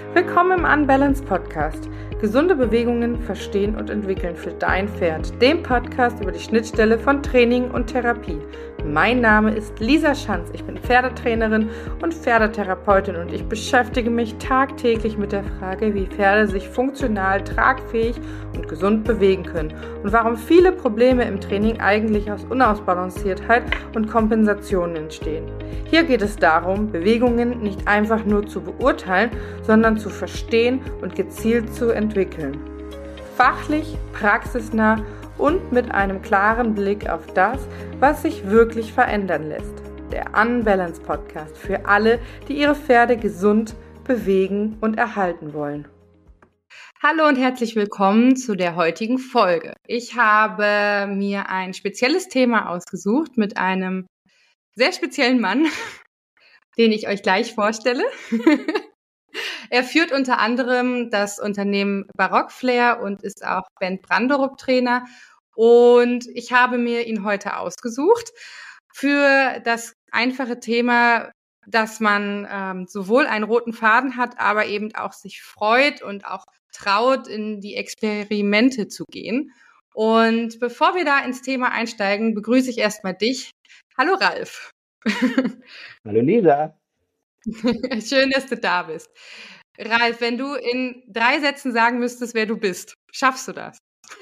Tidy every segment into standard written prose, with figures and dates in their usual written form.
Willkommen im Unbalanced Podcast. Gesunde Bewegungen verstehen und entwickeln für dein Pferd. Dem Podcast über die Schnittstelle von Training und Therapie. Mein Name ist Lisa Schanz. Ich bin Pferdetrainerin und Pferdetherapeutin und ich beschäftige mich tagtäglich mit der Frage, wie Pferde sich funktional, tragfähig und gesund bewegen können und warum viele Probleme im Training eigentlich aus Unausbalanciertheit und Kompensationen entstehen. Hier geht es darum, Bewegungen nicht einfach nur zu beurteilen, sondern zu verstehen und gezielt zu entwickeln. Fachlich, praxisnah und mit einem klaren Blick auf das, was sich wirklich verändern lässt. Der Unbalanced Podcast für alle, die ihre Pferde gesund bewegen und erhalten wollen. Hallo und herzlich willkommen zu der heutigen Folge. Ich habe mir ein spezielles Thema ausgesucht mit einem sehr speziellen Mann, den ich euch gleich vorstelle. Er führt unter anderem das Unternehmen Barock Flair und ist auch Bent Branderup Trainer. Und ich habe mir ihn heute ausgesucht für das einfache Thema, dass man sowohl einen roten Faden hat, aber eben auch sich freut und auch traut, in die Experimente zu gehen. Und bevor wir da ins Thema einsteigen, begrüße ich erstmal dich. Hallo Ralf. Hallo Lisa. Schön, dass du da bist. Ralf, wenn du in 3 Sätzen sagen müsstest, wer du bist, schaffst du das?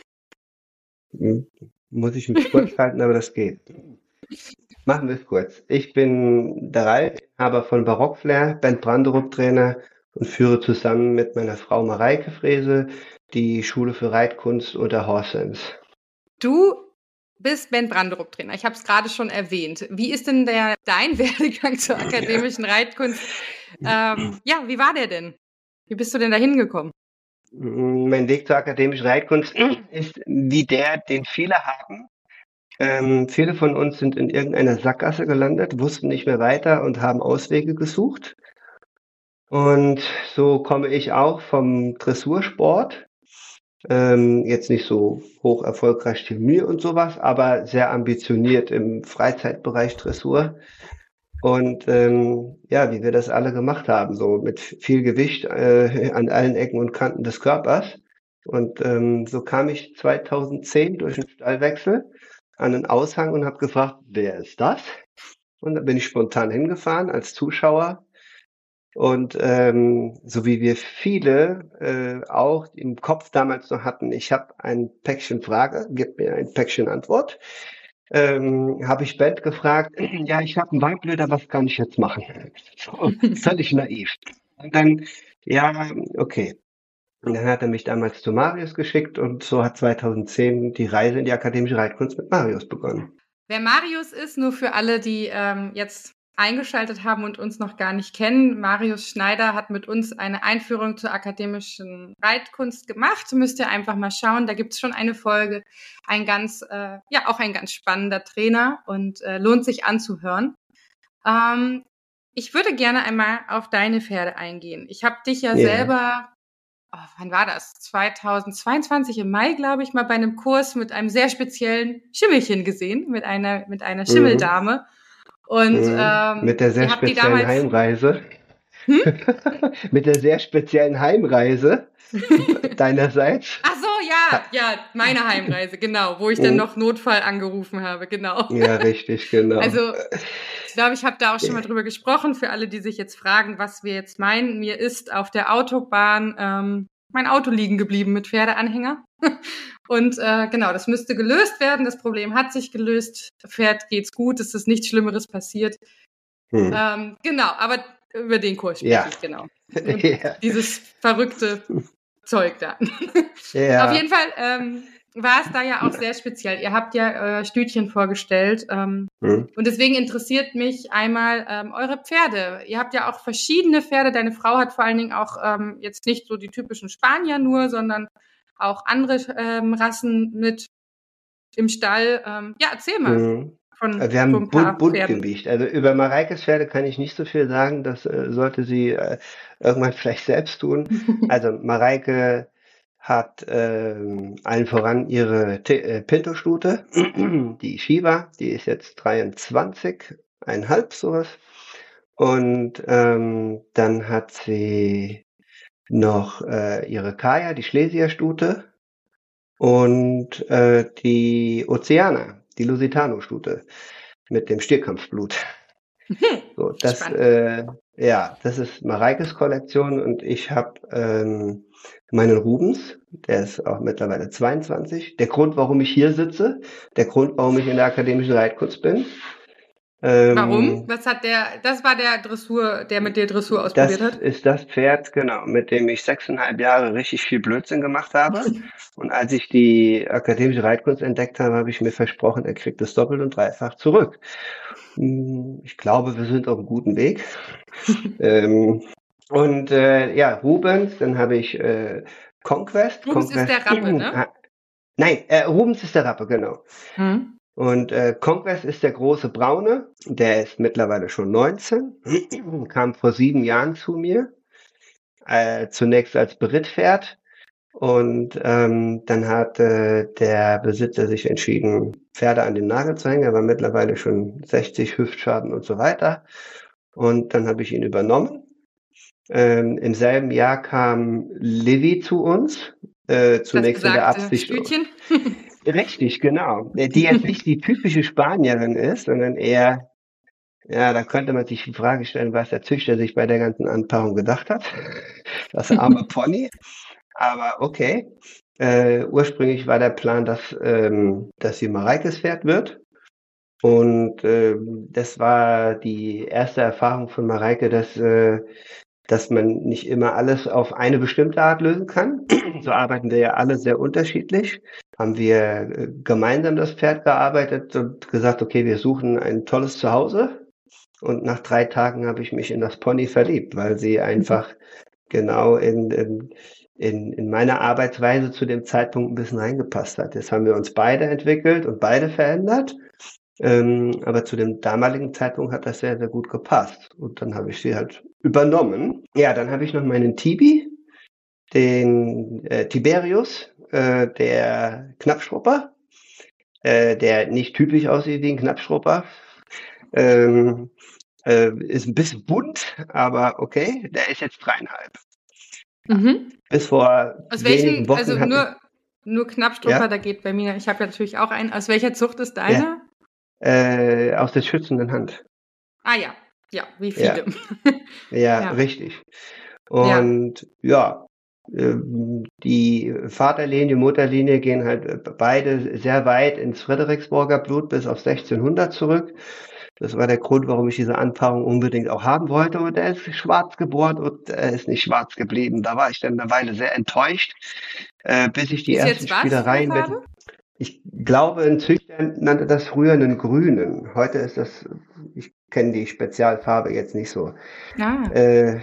Muss ich mich kurz halten, aber das geht. Machen wir es kurz. Ich bin der Ralf, Inhaber von Barock Flair, Bent Branderup Trainer und führe zusammen mit meiner Frau Mareike Frese die Schule für Reitkunst unter Horse Sense. Du bist Bent Branderup Trainer. Ich habe es gerade schon erwähnt. Wie ist denn dein Werdegang zur akademischen Reitkunst? Wie war der denn? Wie bist du denn da hingekommen? Mein Weg zur akademischen Reitkunst ist wie der, den viele haben. Viele von uns sind in irgendeiner Sackgasse gelandet, wussten nicht mehr weiter und haben Auswege gesucht. Und so komme ich auch vom Dressursport. Jetzt nicht so hoch erfolgreich wie mir und sowas, aber sehr ambitioniert im Freizeitbereich Dressur. Und wie wir das alle gemacht haben, so mit viel Gewicht an allen Ecken und Kanten des Körpers. Und so kam ich 2010 durch einen Stallwechsel an einen Aushang und habe gefragt, wer ist das? Und da bin ich spontan hingefahren als Zuschauer. Und so wie wir viele auch im Kopf damals noch hatten, ich habe ein Päckchen Frage, gib mir ein Päckchen Antwort, habe ich Bent gefragt, ja, ich habe einen Wahlblöder, was kann ich jetzt machen? So, völlig naiv. Und dann, ja, okay. Und dann hat er mich damals zu Marius geschickt und so hat 2010 die Reise in die akademische Reitkunst mit Marius begonnen. Wer Marius ist, nur für alle, die jetzt eingeschaltet haben und uns noch gar nicht kennen. Marius Schneider hat mit uns eine Einführung zur akademischen Reitkunst gemacht. Müsst ihr einfach mal schauen. Da gibt's schon eine Folge. Auch ein ganz spannender Trainer und lohnt sich anzuhören. Ich würde gerne einmal auf deine Pferde eingehen. Ich habe dich ja selber, wann war das? 2022 im Mai, glaube ich, mal bei einem Kurs mit einem sehr speziellen Schimmelchen gesehen, mit einer Schimmeldame. Und mit der sehr speziellen Heimreise. Mit der sehr speziellen Heimreise deinerseits. Ach so, ja, meine Heimreise, genau, wo ich dann noch Notfall angerufen habe, genau. Ja, richtig, genau. Also, ich glaube, ich habe da auch schon mal drüber gesprochen, für alle, die sich jetzt fragen, was wir jetzt meinen. Mir ist auf der Autobahn mein Auto liegen geblieben mit Pferdeanhänger. Und das müsste gelöst werden. Das Problem hat sich gelöst. Pferd geht's gut, es ist nichts Schlimmeres passiert. Aber über den Kurs spreche ich, genau. Dieses verrückte Zeug da. Auf jeden Fall war es da ja auch sehr speziell. Ihr habt ja Stütchen vorgestellt und deswegen interessiert mich einmal eure Pferde. Ihr habt ja auch verschiedene Pferde. Deine Frau hat vor allen Dingen auch jetzt nicht so die typischen Spanier nur, sondern auch andere Rassen mit im Stall. Erzähl mal. Wir haben bunt gemischt. Also über Mareikes Pferde kann ich nicht so viel sagen. Das sollte sie irgendwann vielleicht selbst tun. Also Mareike hat allen voran ihre Pinto-Stute, die Shiva, die ist jetzt 23,5 sowas. Und dann hat sie noch ihre Kaya, die Schlesierstute und die Oceana, die Lusitano-Stute mit dem Stierkampfblut. So, Spannend. ja, das ist Mareikes Kollektion und ich habe meinen Rubens, der ist auch mittlerweile 22. Der Grund, warum ich hier sitze, der Grund, warum ich in der akademischen Reitkunst bin. Warum? Ähm, Das war der Dressur, der mit dir Dressur ausprobiert Das hat? ist das Pferd, genau, mit dem ich 6,5 Jahre richtig viel Blödsinn gemacht habe. Und als ich die akademische Reitkunst entdeckt habe, habe ich mir versprochen, er kriegt es doppelt und dreifach zurück. Ich glaube, wir sind auf einem guten Weg. Ähm, ja, Rubens, dann habe ich Conquest. Rubens ist der Rappe, ne? Nein, Rubens ist der Rappe, genau. Mhm. Und Conquest ist der große Braune, der ist mittlerweile schon 19, kam vor 7 Jahren zu mir, zunächst als Berittpferd. Und dann hat der Besitzer sich entschieden, Pferde an den Nagel zu hängen. Er war mittlerweile schon 60, Hüftschaden und so weiter. Und dann habe ich ihn übernommen. Im selben Jahr kam Livy zu uns, Das zunächst in der besagte Absicht, Stütchen. richtig, genau, die jetzt nicht die typische Spanierin ist, sondern eher, ja, da könnte man sich die Frage stellen, was der Züchter sich bei der ganzen Anpaarung gedacht hat. Das arme Pony. Aber okay. Ursprünglich war der Plan, dass sie Mareikes Pferd wird. Und das war die erste Erfahrung von Mareike, dass man nicht immer alles auf eine bestimmte Art lösen kann. So arbeiten wir ja alle sehr unterschiedlich. Haben wir gemeinsam das Pferd gearbeitet und gesagt, okay, wir suchen ein tolles Zuhause. Und nach 3 Tagen habe ich mich in das Pony verliebt, weil sie einfach genau in meine Arbeitsweise zu dem Zeitpunkt ein bisschen reingepasst hat. Jetzt haben wir uns beide entwickelt und beide verändert. Aber zu dem damaligen Zeitpunkt hat das sehr, sehr gut gepasst. Und dann habe ich sie halt übernommen. Ja, dann habe ich noch meinen Tibi, den Tiberius, der Knappschrupper, der nicht typisch aussieht wie ein Knappschrupper. Ähm, ist ein bisschen bunt, aber okay, der ist jetzt 3,5. Mhm. Bis vor Aus wenigen welchen, Wochen also hatte, nur Knappstrupper, ja, da geht bei mir, ich habe ja natürlich auch einen. Aus welcher Zucht ist ja, deiner? aus der schützenden Hand. Ah ja, ja, wie Ja, viele. ja, Ja, richtig. ja. Und ja, die Vaterlinie, Mutterlinie gehen halt beide sehr weit ins Frederiksborger Blut bis auf 1600 zurück. Das war der Grund, warum ich diese Anpaarung unbedingt auch haben wollte. Und er ist schwarz geboren und er ist nicht schwarz geblieben. Da war ich dann eine Weile sehr enttäuscht, bis ich die Ist ersten jetzt was für eine Spielereien mit, Farbe? ich glaube, ein Züchter nannte das früher einen grünen. Heute ist das, ich kenne die Spezialfarbe jetzt nicht so. Ah, Äh,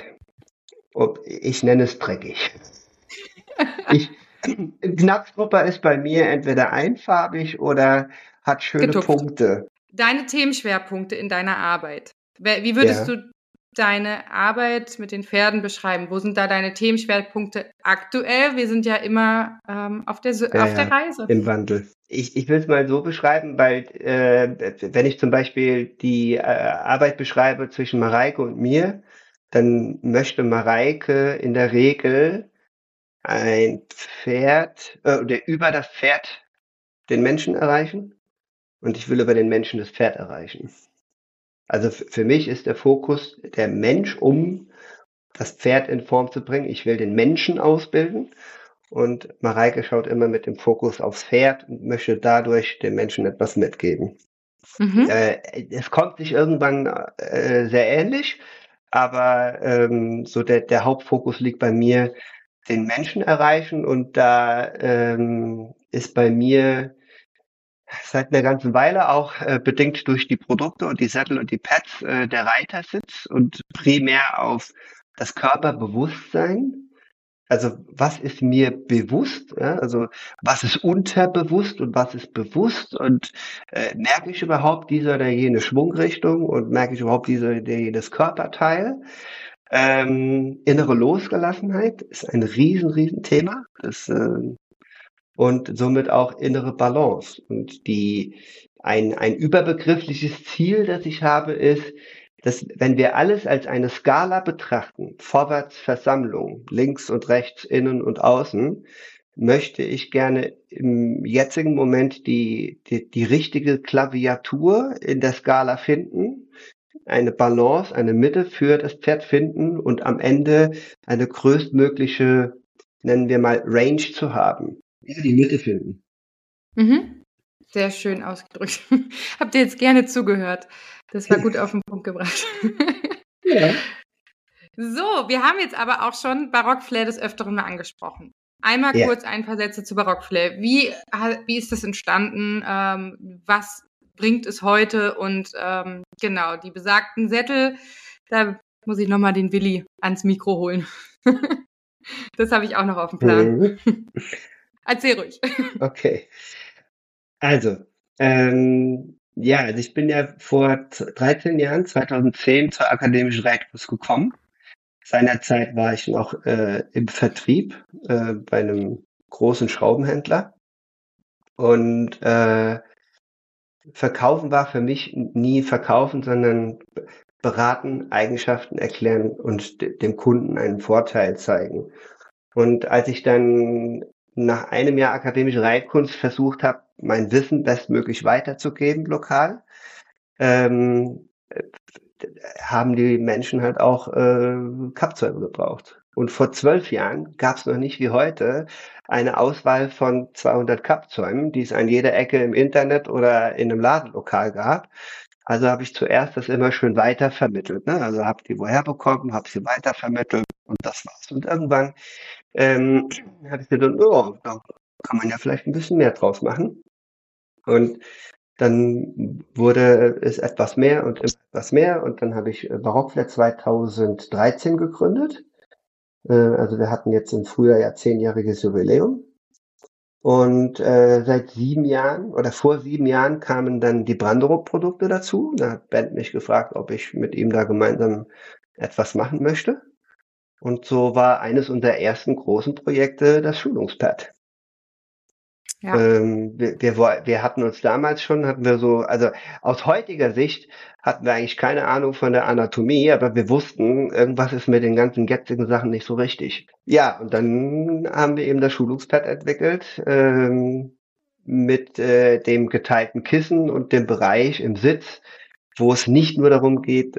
ich nenne es dreckig. Ich, Knackstrupper ist bei mir entweder einfarbig oder hat schöne getupft. Punkte. Deine Themenschwerpunkte in deiner Arbeit. Wie würdest Ja, du deine Arbeit mit den Pferden beschreiben? Wo sind da deine Themenschwerpunkte aktuell? Wir sind ja immer ja, auf der ja, Reise. im Wandel. Ich will es mal so beschreiben, weil wenn ich zum Beispiel die Arbeit beschreibe zwischen Mareike und mir, dann möchte Mareike in der Regel ein Pferd oder über das Pferd den Menschen erreichen und ich will über den Menschen das Pferd erreichen. Also für mich ist der Fokus der Mensch, um das Pferd in Form zu bringen. Ich will den Menschen ausbilden und Mareike schaut immer mit dem Fokus aufs Pferd und möchte dadurch dem Menschen etwas mitgeben. Mhm. Es kommt sich irgendwann sehr ähnlich, aber so der Hauptfokus liegt bei mir, den Menschen erreichen und da ist bei mir seit einer ganzen Weile auch bedingt durch die Produkte und die Sattel und die Pads der Reitersitz und primär auf das Körperbewusstsein. Also was ist mir bewusst? Ja? Also was ist unterbewusst und was ist bewusst? Und merke ich überhaupt diese oder jene Schwungrichtung und merke ich überhaupt diese oder jenes Körperteil? Innere Losgelassenheit ist ein riesen Thema. Und somit auch innere Balance. Und ein überbegriffliches Ziel, das ich habe, ist, wenn wir alles als eine Skala betrachten, vorwärts Versammlung, links und rechts, innen und außen, möchte ich gerne im jetzigen Moment die richtige Klaviatur in der Skala finden, eine Balance, eine Mitte für das Pferd finden und am Ende eine größtmögliche, nennen wir mal, Range zu haben. Ja, die Mitte finden. Mhm. Sehr schön ausgedrückt. Habt ihr jetzt gerne zugehört. Das war gut auf den Punkt gebracht. Ja. So, wir haben jetzt aber auch schon Barockflair des Öfteren mal angesprochen. Einmal Ja. kurz ein paar Sätze zu Barockflair. Wie ist das entstanden? Was bringt es heute? Und genau, die besagten Sättel, da muss ich nochmal den Willi ans Mikro holen. Das habe ich auch noch auf dem Plan. Mhm. Erzähl ruhig. Okay. Also, also ich bin ja vor 13 Jahren, 2010, zur akademischen Reitkunst gekommen. Seinerzeit war ich noch im Vertrieb bei einem großen Schraubenhändler. Und Verkaufen war für mich nie verkaufen, sondern beraten, Eigenschaften erklären und dem Kunden einen Vorteil zeigen. Und als ich dann nach einem Jahr akademische Reitkunst versucht habe, mein Wissen bestmöglich weiterzugeben lokal, ähm, haben die Menschen halt auch Kappzäume gebraucht. Und vor 12 Jahren gab es noch nicht wie heute eine Auswahl von 200 Kappzäumen, die es an jeder Ecke im Internet oder in einem Ladenlokal gab. Also habe ich zuerst das immer schön weitervermittelt. Ne? Also habe die woher bekommen, habe sie weitervermittelt und das war's. Und irgendwann habe ich gedacht, oh, da kann man ja vielleicht ein bisschen mehr draus machen. Und dann wurde es etwas mehr und etwas mehr und dann habe ich Barockflair 2013 gegründet. Also wir hatten jetzt im Frühjahr ja 10-jähriges Jubiläum. Und seit 7 Jahren oder vor 7 Jahren kamen dann die Branderup-Produkte dazu. Da hat Bent mich gefragt, ob ich mit ihm da gemeinsam etwas machen möchte. Und so war eines unserer ersten großen Projekte das Schulungspad. Ja. Wir hatten uns damals schon, also aus heutiger Sicht hatten wir eigentlich keine Ahnung von der Anatomie, aber wir wussten, irgendwas ist mit den ganzen jetzigen Sachen nicht so richtig. Ja, und dann haben wir eben das Schulungspad entwickelt, mit dem geteilten Kissen und dem Bereich im Sitz, wo es nicht nur darum geht,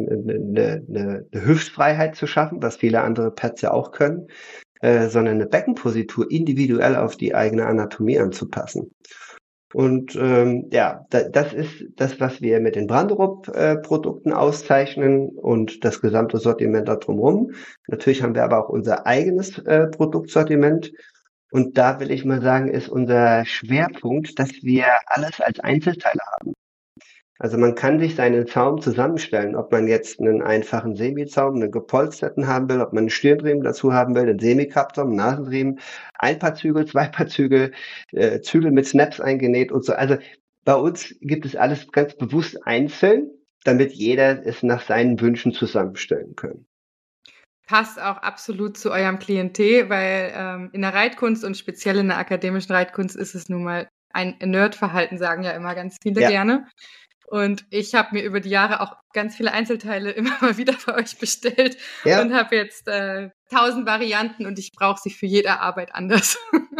eine Hüftfreiheit zu schaffen, was viele andere Pads ja auch können, sondern eine Beckenpositur individuell auf die eigene Anatomie anzupassen. Und das ist das, was wir mit den Branderup-Produkten auszeichnen und das gesamte Sortiment da drumherum. Natürlich haben wir aber auch unser eigenes Produktsortiment. Und da will ich mal sagen, ist unser Schwerpunkt, dass wir alles als Einzelteile haben. Also man kann sich seinen Zaum zusammenstellen, ob man jetzt einen einfachen Semizaum, einen gepolsterten haben will, ob man einen Stirnriemen dazu haben will, einen Semikappzaum, einen Nasenriemen, ein Paar Zügel, 2 Paar Zügel, Zügel mit Snaps eingenäht und so. Also bei uns gibt es alles ganz bewusst einzeln, damit jeder es nach seinen Wünschen zusammenstellen kann. Passt auch absolut zu eurem Klientel, weil in der Reitkunst und speziell in der akademischen Reitkunst ist es nun mal ein Nerdverhalten, sagen ja immer ganz viele gerne. Und ich habe mir über die Jahre auch ganz viele Einzelteile immer mal wieder bei euch bestellt und habe jetzt 1000 Varianten und ich brauche sie für jede Arbeit anders.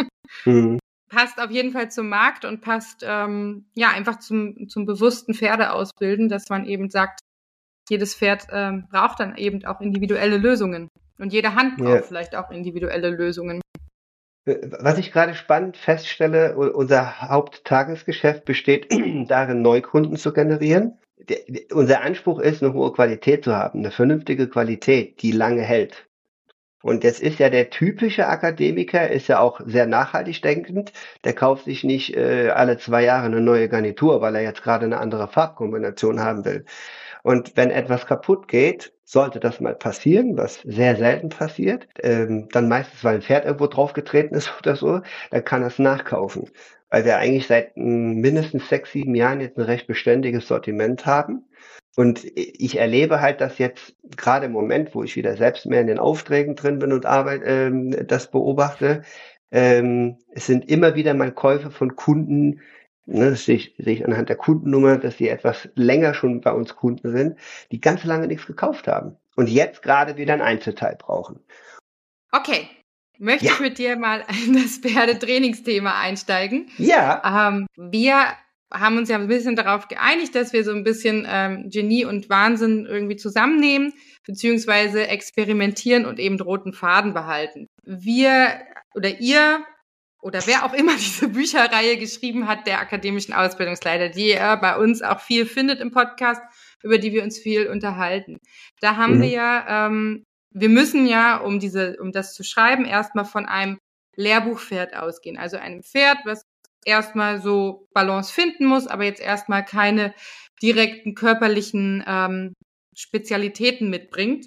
Passt auf jeden Fall zum Markt und passt einfach zum bewussten Pferdeausbilden, dass man eben sagt, jedes Pferd braucht dann eben auch individuelle Lösungen. Und jede Hand braucht vielleicht auch individuelle Lösungen. Was ich gerade spannend feststelle, unser Haupttagesgeschäft besteht darin, Neukunden zu generieren. Unser Anspruch ist, eine hohe Qualität zu haben, eine vernünftige Qualität, die lange hält. Und jetzt ist ja der typische Akademiker, ist ja auch sehr nachhaltig denkend. Der kauft sich nicht alle 2 Jahre eine neue Garnitur, weil er jetzt gerade eine andere Farbkombination haben will. Und wenn etwas kaputt geht, sollte das mal passieren, was sehr selten passiert, dann meistens, weil ein Pferd irgendwo draufgetreten ist oder so, dann kann er es nachkaufen. Weil wir eigentlich seit mindestens 6, 7 Jahren jetzt ein recht beständiges Sortiment haben. Und ich erlebe halt, dass jetzt gerade im Moment, wo ich wieder selbst mehr in den Aufträgen drin bin und das beobachte, es sind immer wieder mal Käufe von Kunden, Ne, das sehe ich anhand der Kundennummer, dass die etwas länger schon bei uns Kunden sind, die ganz lange nichts gekauft haben und jetzt gerade wieder ein Einzelteil brauchen. Okay, möchte Ja, ich mit dir mal in das Pferdetrainingsthema einsteigen. ja, Wir haben uns ja ein bisschen darauf geeinigt, dass wir so ein bisschen Genie und Wahnsinn irgendwie zusammennehmen, beziehungsweise experimentieren und eben roten Faden behalten. Wir oder ihr oder wer auch immer diese Bücherreihe geschrieben hat, der akademischen Ausbildungsleiter, die er bei uns auch viel findet im Podcast, über die wir uns viel unterhalten. Da haben wir mhm. ja, wir müssen ja, um das zu schreiben, erstmal von einem Lehrbuchpferd ausgehen. Also einem Pferd, was erstmal so Balance finden muss, aber jetzt erstmal keine direkten körperlichen Spezialitäten mitbringt.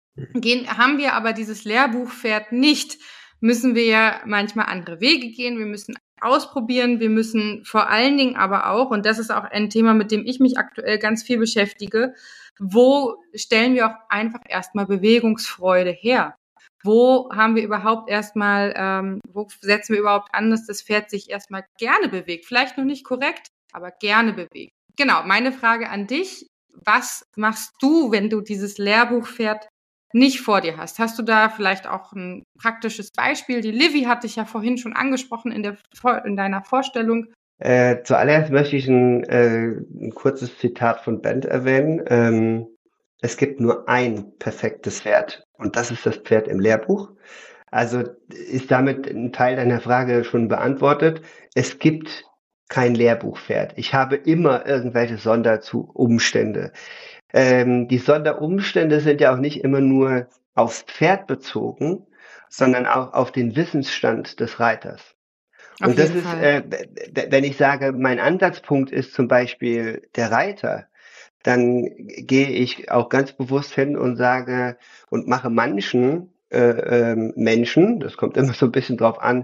Haben wir aber dieses Lehrbuchpferd nicht, müssen wir ja manchmal andere Wege gehen. Wir müssen ausprobieren. Wir müssen vor allen Dingen aber auch, und das ist auch ein Thema, mit dem ich mich aktuell ganz viel beschäftige, wo stellen wir auch einfach erstmal Bewegungsfreude her? Wo haben wir überhaupt erstmal, wo setzen wir überhaupt an, dass das Pferd sich erstmal gerne bewegt? Vielleicht noch nicht korrekt, aber gerne bewegt. Genau, meine Frage an dich. Was machst du, wenn du dieses Lehrbuchpferd nicht vor dir hast? Hast du da vielleicht auch ein praktisches Beispiel? Die Livy hatte ich ja vorhin schon angesprochen in deiner Vorstellung. Zuallererst möchte ich ein kurzes Zitat von Bent erwähnen. Es gibt nur ein perfektes Pferd und das ist das Pferd im Lehrbuch. Also ist damit ein Teil deiner Frage schon beantwortet. Es gibt kein Lehrbuchpferd. Ich habe immer irgendwelche Sonderumstände. Die Sonderumstände sind ja auch nicht immer nur aufs Pferd bezogen, sondern auch auf den Wissensstand des Reiters. Auf Und das jeden ist, Fall. wenn ich sage, mein Ansatzpunkt ist zum Beispiel der Reiter, dann gehe ich auch ganz bewusst hin und sage und mache manchen Menschen, das kommt immer so ein bisschen drauf an,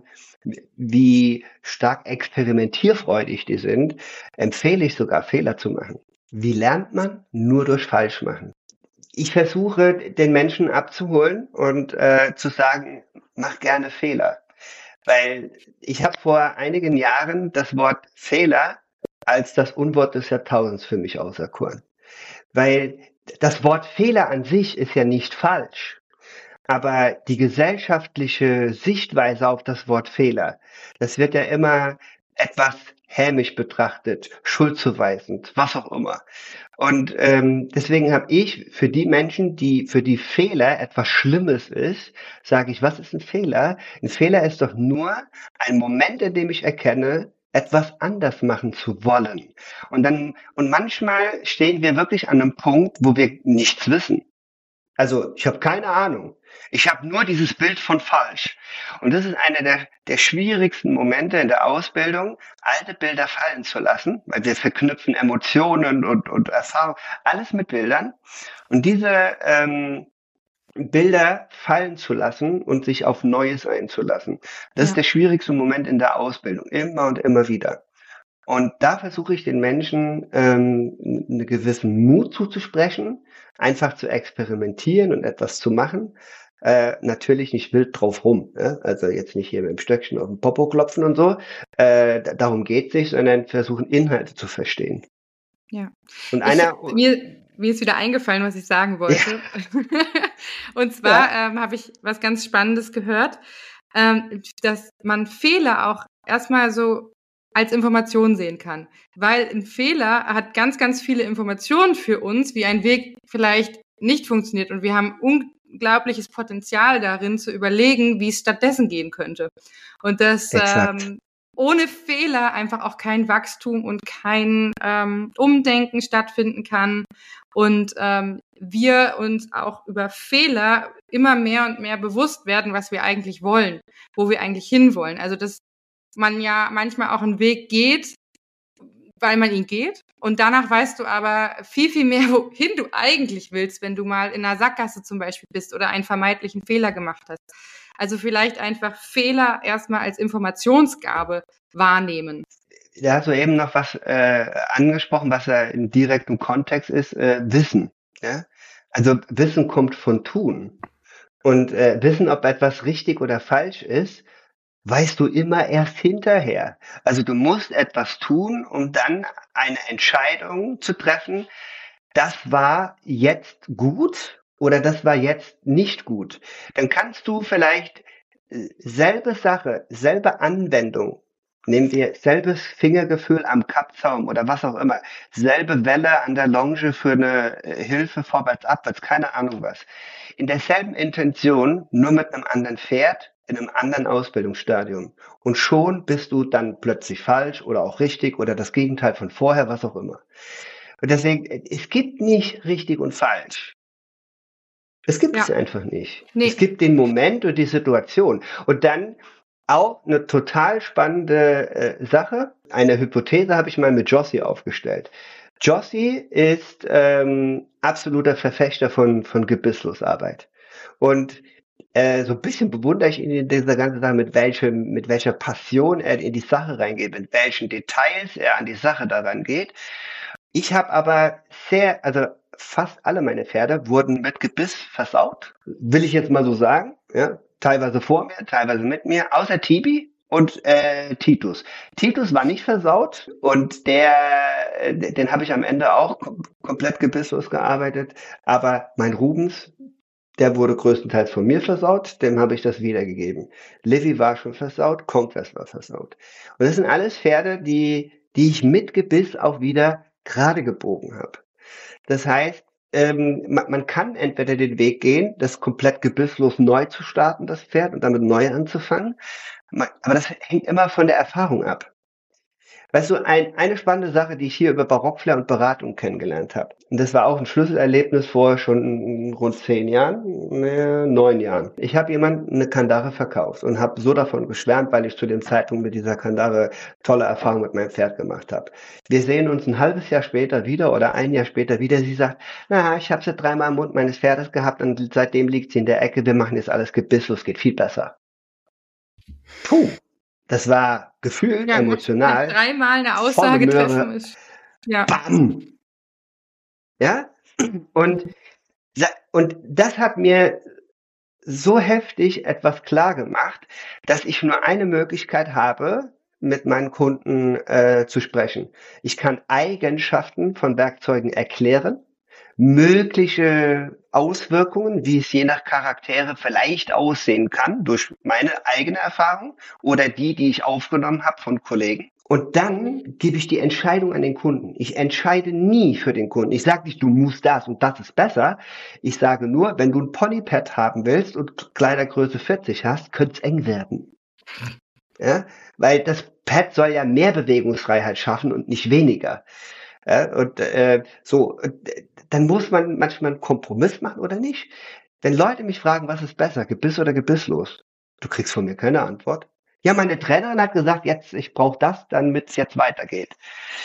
wie stark experimentierfreudig die sind, empfehle ich sogar Fehler zu machen. Wie lernt man? Nur durch Falschmachen. Ich versuche den Menschen abzuholen und zu sagen, mach gerne Fehler. Weil ich habe vor einigen Jahren das Wort Fehler als das Unwort des Jahrtausends für mich auserkoren. Weil das Wort Fehler an sich ist ja nicht falsch. Aber die gesellschaftliche Sichtweise auf das Wort Fehler, das wird ja immer etwas hämisch betrachtet, schuldzuweisend, was auch immer. Und deswegen habe ich für die Menschen, die für die Fehler etwas Schlimmes ist, sage ich, was ist ein Fehler? Ein Fehler ist doch nur ein Moment, in dem ich erkenne, etwas anders machen zu wollen. Und manchmal stehen wir wirklich an einem Punkt, wo wir nichts wissen. Also ich habe keine Ahnung. Ich habe nur dieses Bild von falsch. Und das ist einer der schwierigsten Momente in der Ausbildung, alte Bilder fallen zu lassen, weil wir verknüpfen Emotionen und Erfahrung, alles mit Bildern. Und diese Bilder fallen zu lassen und sich auf Neues einzulassen. Das ist Ja. der schwierigste Moment in der Ausbildung, immer und immer wieder. Und da versuche ich den Menschen einen gewissen Mut zuzusprechen, einfach zu experimentieren und etwas zu machen. Natürlich nicht wild drauf rum, ja? Also jetzt nicht hier mit dem Stöckchen auf den Popo klopfen und so. Darum geht es nicht, sondern versuchen Inhalte zu verstehen. Ja. Und einer, Mir ist wieder eingefallen, was ich sagen ja, wollte. Und zwar ja, habe ich was ganz Spannendes gehört, dass man Fehler auch erstmal so als Information sehen kann. Weil ein Fehler hat ganz, ganz viele Informationen für uns, wie ein Weg vielleicht nicht funktioniert. Und wir haben unglaubliches Potenzial darin zu überlegen, wie es stattdessen gehen könnte. Und dass exakt. ohne Fehler einfach auch kein Wachstum und kein Umdenken stattfinden kann. Und wir uns auch über Fehler immer mehr und mehr bewusst werden, was wir eigentlich wollen, wo wir eigentlich hinwollen. Also dass man ja manchmal auch einen Weg geht, weil man ihn geht. Und danach weißt du aber viel, viel mehr, wohin du eigentlich willst, wenn du mal in einer Sackgasse zum Beispiel bist oder einen vermeintlichen Fehler gemacht hast. Also vielleicht einfach Fehler erstmal als Informationsgabe wahrnehmen. Da hast du eben noch was angesprochen, was ja in direktem Kontext ist, Wissen. Ja? Also Wissen kommt von Tun. Und Wissen, ob etwas richtig oder falsch ist, weißt du immer erst hinterher. Also du musst etwas tun, um dann eine Entscheidung zu treffen, das war jetzt gut oder das war jetzt nicht gut. Dann kannst du vielleicht selbe Sache, selbe Anwendung, nehmen wir selbes Fingergefühl am Kappzaum oder was auch immer, selbe Welle an der Longe für eine Hilfe vorwärts, abwärts, keine Ahnung was. In derselben Intention, nur mit einem anderen Pferd, in einem anderen Ausbildungsstadium. Und schon bist du dann plötzlich falsch oder auch richtig oder das Gegenteil von vorher, was auch immer. Und deswegen, es gibt nicht richtig und falsch. Es gibt es Ja, einfach nicht. Es nee. gibt den Moment und die Situation. Und dann auch eine total spannende Sache. Eine Hypothese habe ich mal mit Jossi aufgestellt. Jossi ist absoluter Verfechter von Gebisslosarbeit. Und so ein bisschen bewundere ich ihn in dieser ganzen Sache, mit welcher Passion er in die Sache reingeht, mit welchen Details er an die Sache daran geht. Ich habe aber also fast alle meine Pferde wurden mit Gebiss versaut, will ich jetzt mal so sagen. Ja, teilweise vor mir, teilweise mit mir, außer Tibi und Titus. Titus war nicht versaut und den habe ich am Ende auch komplett gebisslos gearbeitet. Aber mein Rubens, der wurde größtenteils von mir versaut, dem habe ich das wiedergegeben. Livy war schon versaut, Conquest war versaut. Und das sind alles Pferde, die ich mit Gebiss auch wieder gerade gebogen habe. Das heißt, man kann entweder den Weg gehen, das komplett gebisslos neu zu starten, das Pferd, und damit neu anzufangen. Aber das hängt immer von der Erfahrung ab. Weißt du, eine spannende Sache, die ich hier über Barockflair und Beratung kennengelernt habe. Und das war auch ein Schlüsselerlebnis vor schon rund 10 Jahren, 9 Jahren. Ich habe jemandem eine Kandare verkauft und habe so davon geschwärmt, weil ich zu dem Zeitpunkt mit dieser Kandare tolle Erfahrungen mit meinem Pferd gemacht habe. Wir sehen uns ein halbes Jahr später wieder oder ein Jahr später wieder. Sie sagt, na, ich habe sie 3-mal im Mund meines Pferdes gehabt und seitdem liegt sie in der Ecke. Wir machen jetzt alles gebisslos, geht viel besser. Puh. Das war gefühlt, Ja, gut. Wenn emotional, 3-mal eine volle Aussage treffen Möhre, ist. Ja. bam. Ja? Und, und das hat mir so heftig etwas klar gemacht, dass ich nur eine Möglichkeit habe, mit meinen Kunden zu sprechen. Ich kann Eigenschaften von Werkzeugen erklären, mögliche Auswirkungen, wie es je nach Charaktere vielleicht aussehen kann, durch meine eigene Erfahrung oder die ich aufgenommen habe von Kollegen. Und dann gebe ich die Entscheidung an den Kunden. Ich entscheide nie für den Kunden. Ich sage nicht, du musst das und das ist besser. Ich sage nur, wenn du ein Ponypad haben willst und Kleidergröße 40 hast, könnte es eng werden. Ja? Weil das Pad soll ja mehr Bewegungsfreiheit schaffen und nicht weniger. Ja? Und dann muss man manchmal einen Kompromiss machen oder nicht. Wenn Leute mich fragen, was ist besser, Gebiss oder gebisslos, du kriegst von mir keine Antwort. Ja, meine Trainerin hat gesagt, ich brauche das, damit es jetzt weitergeht.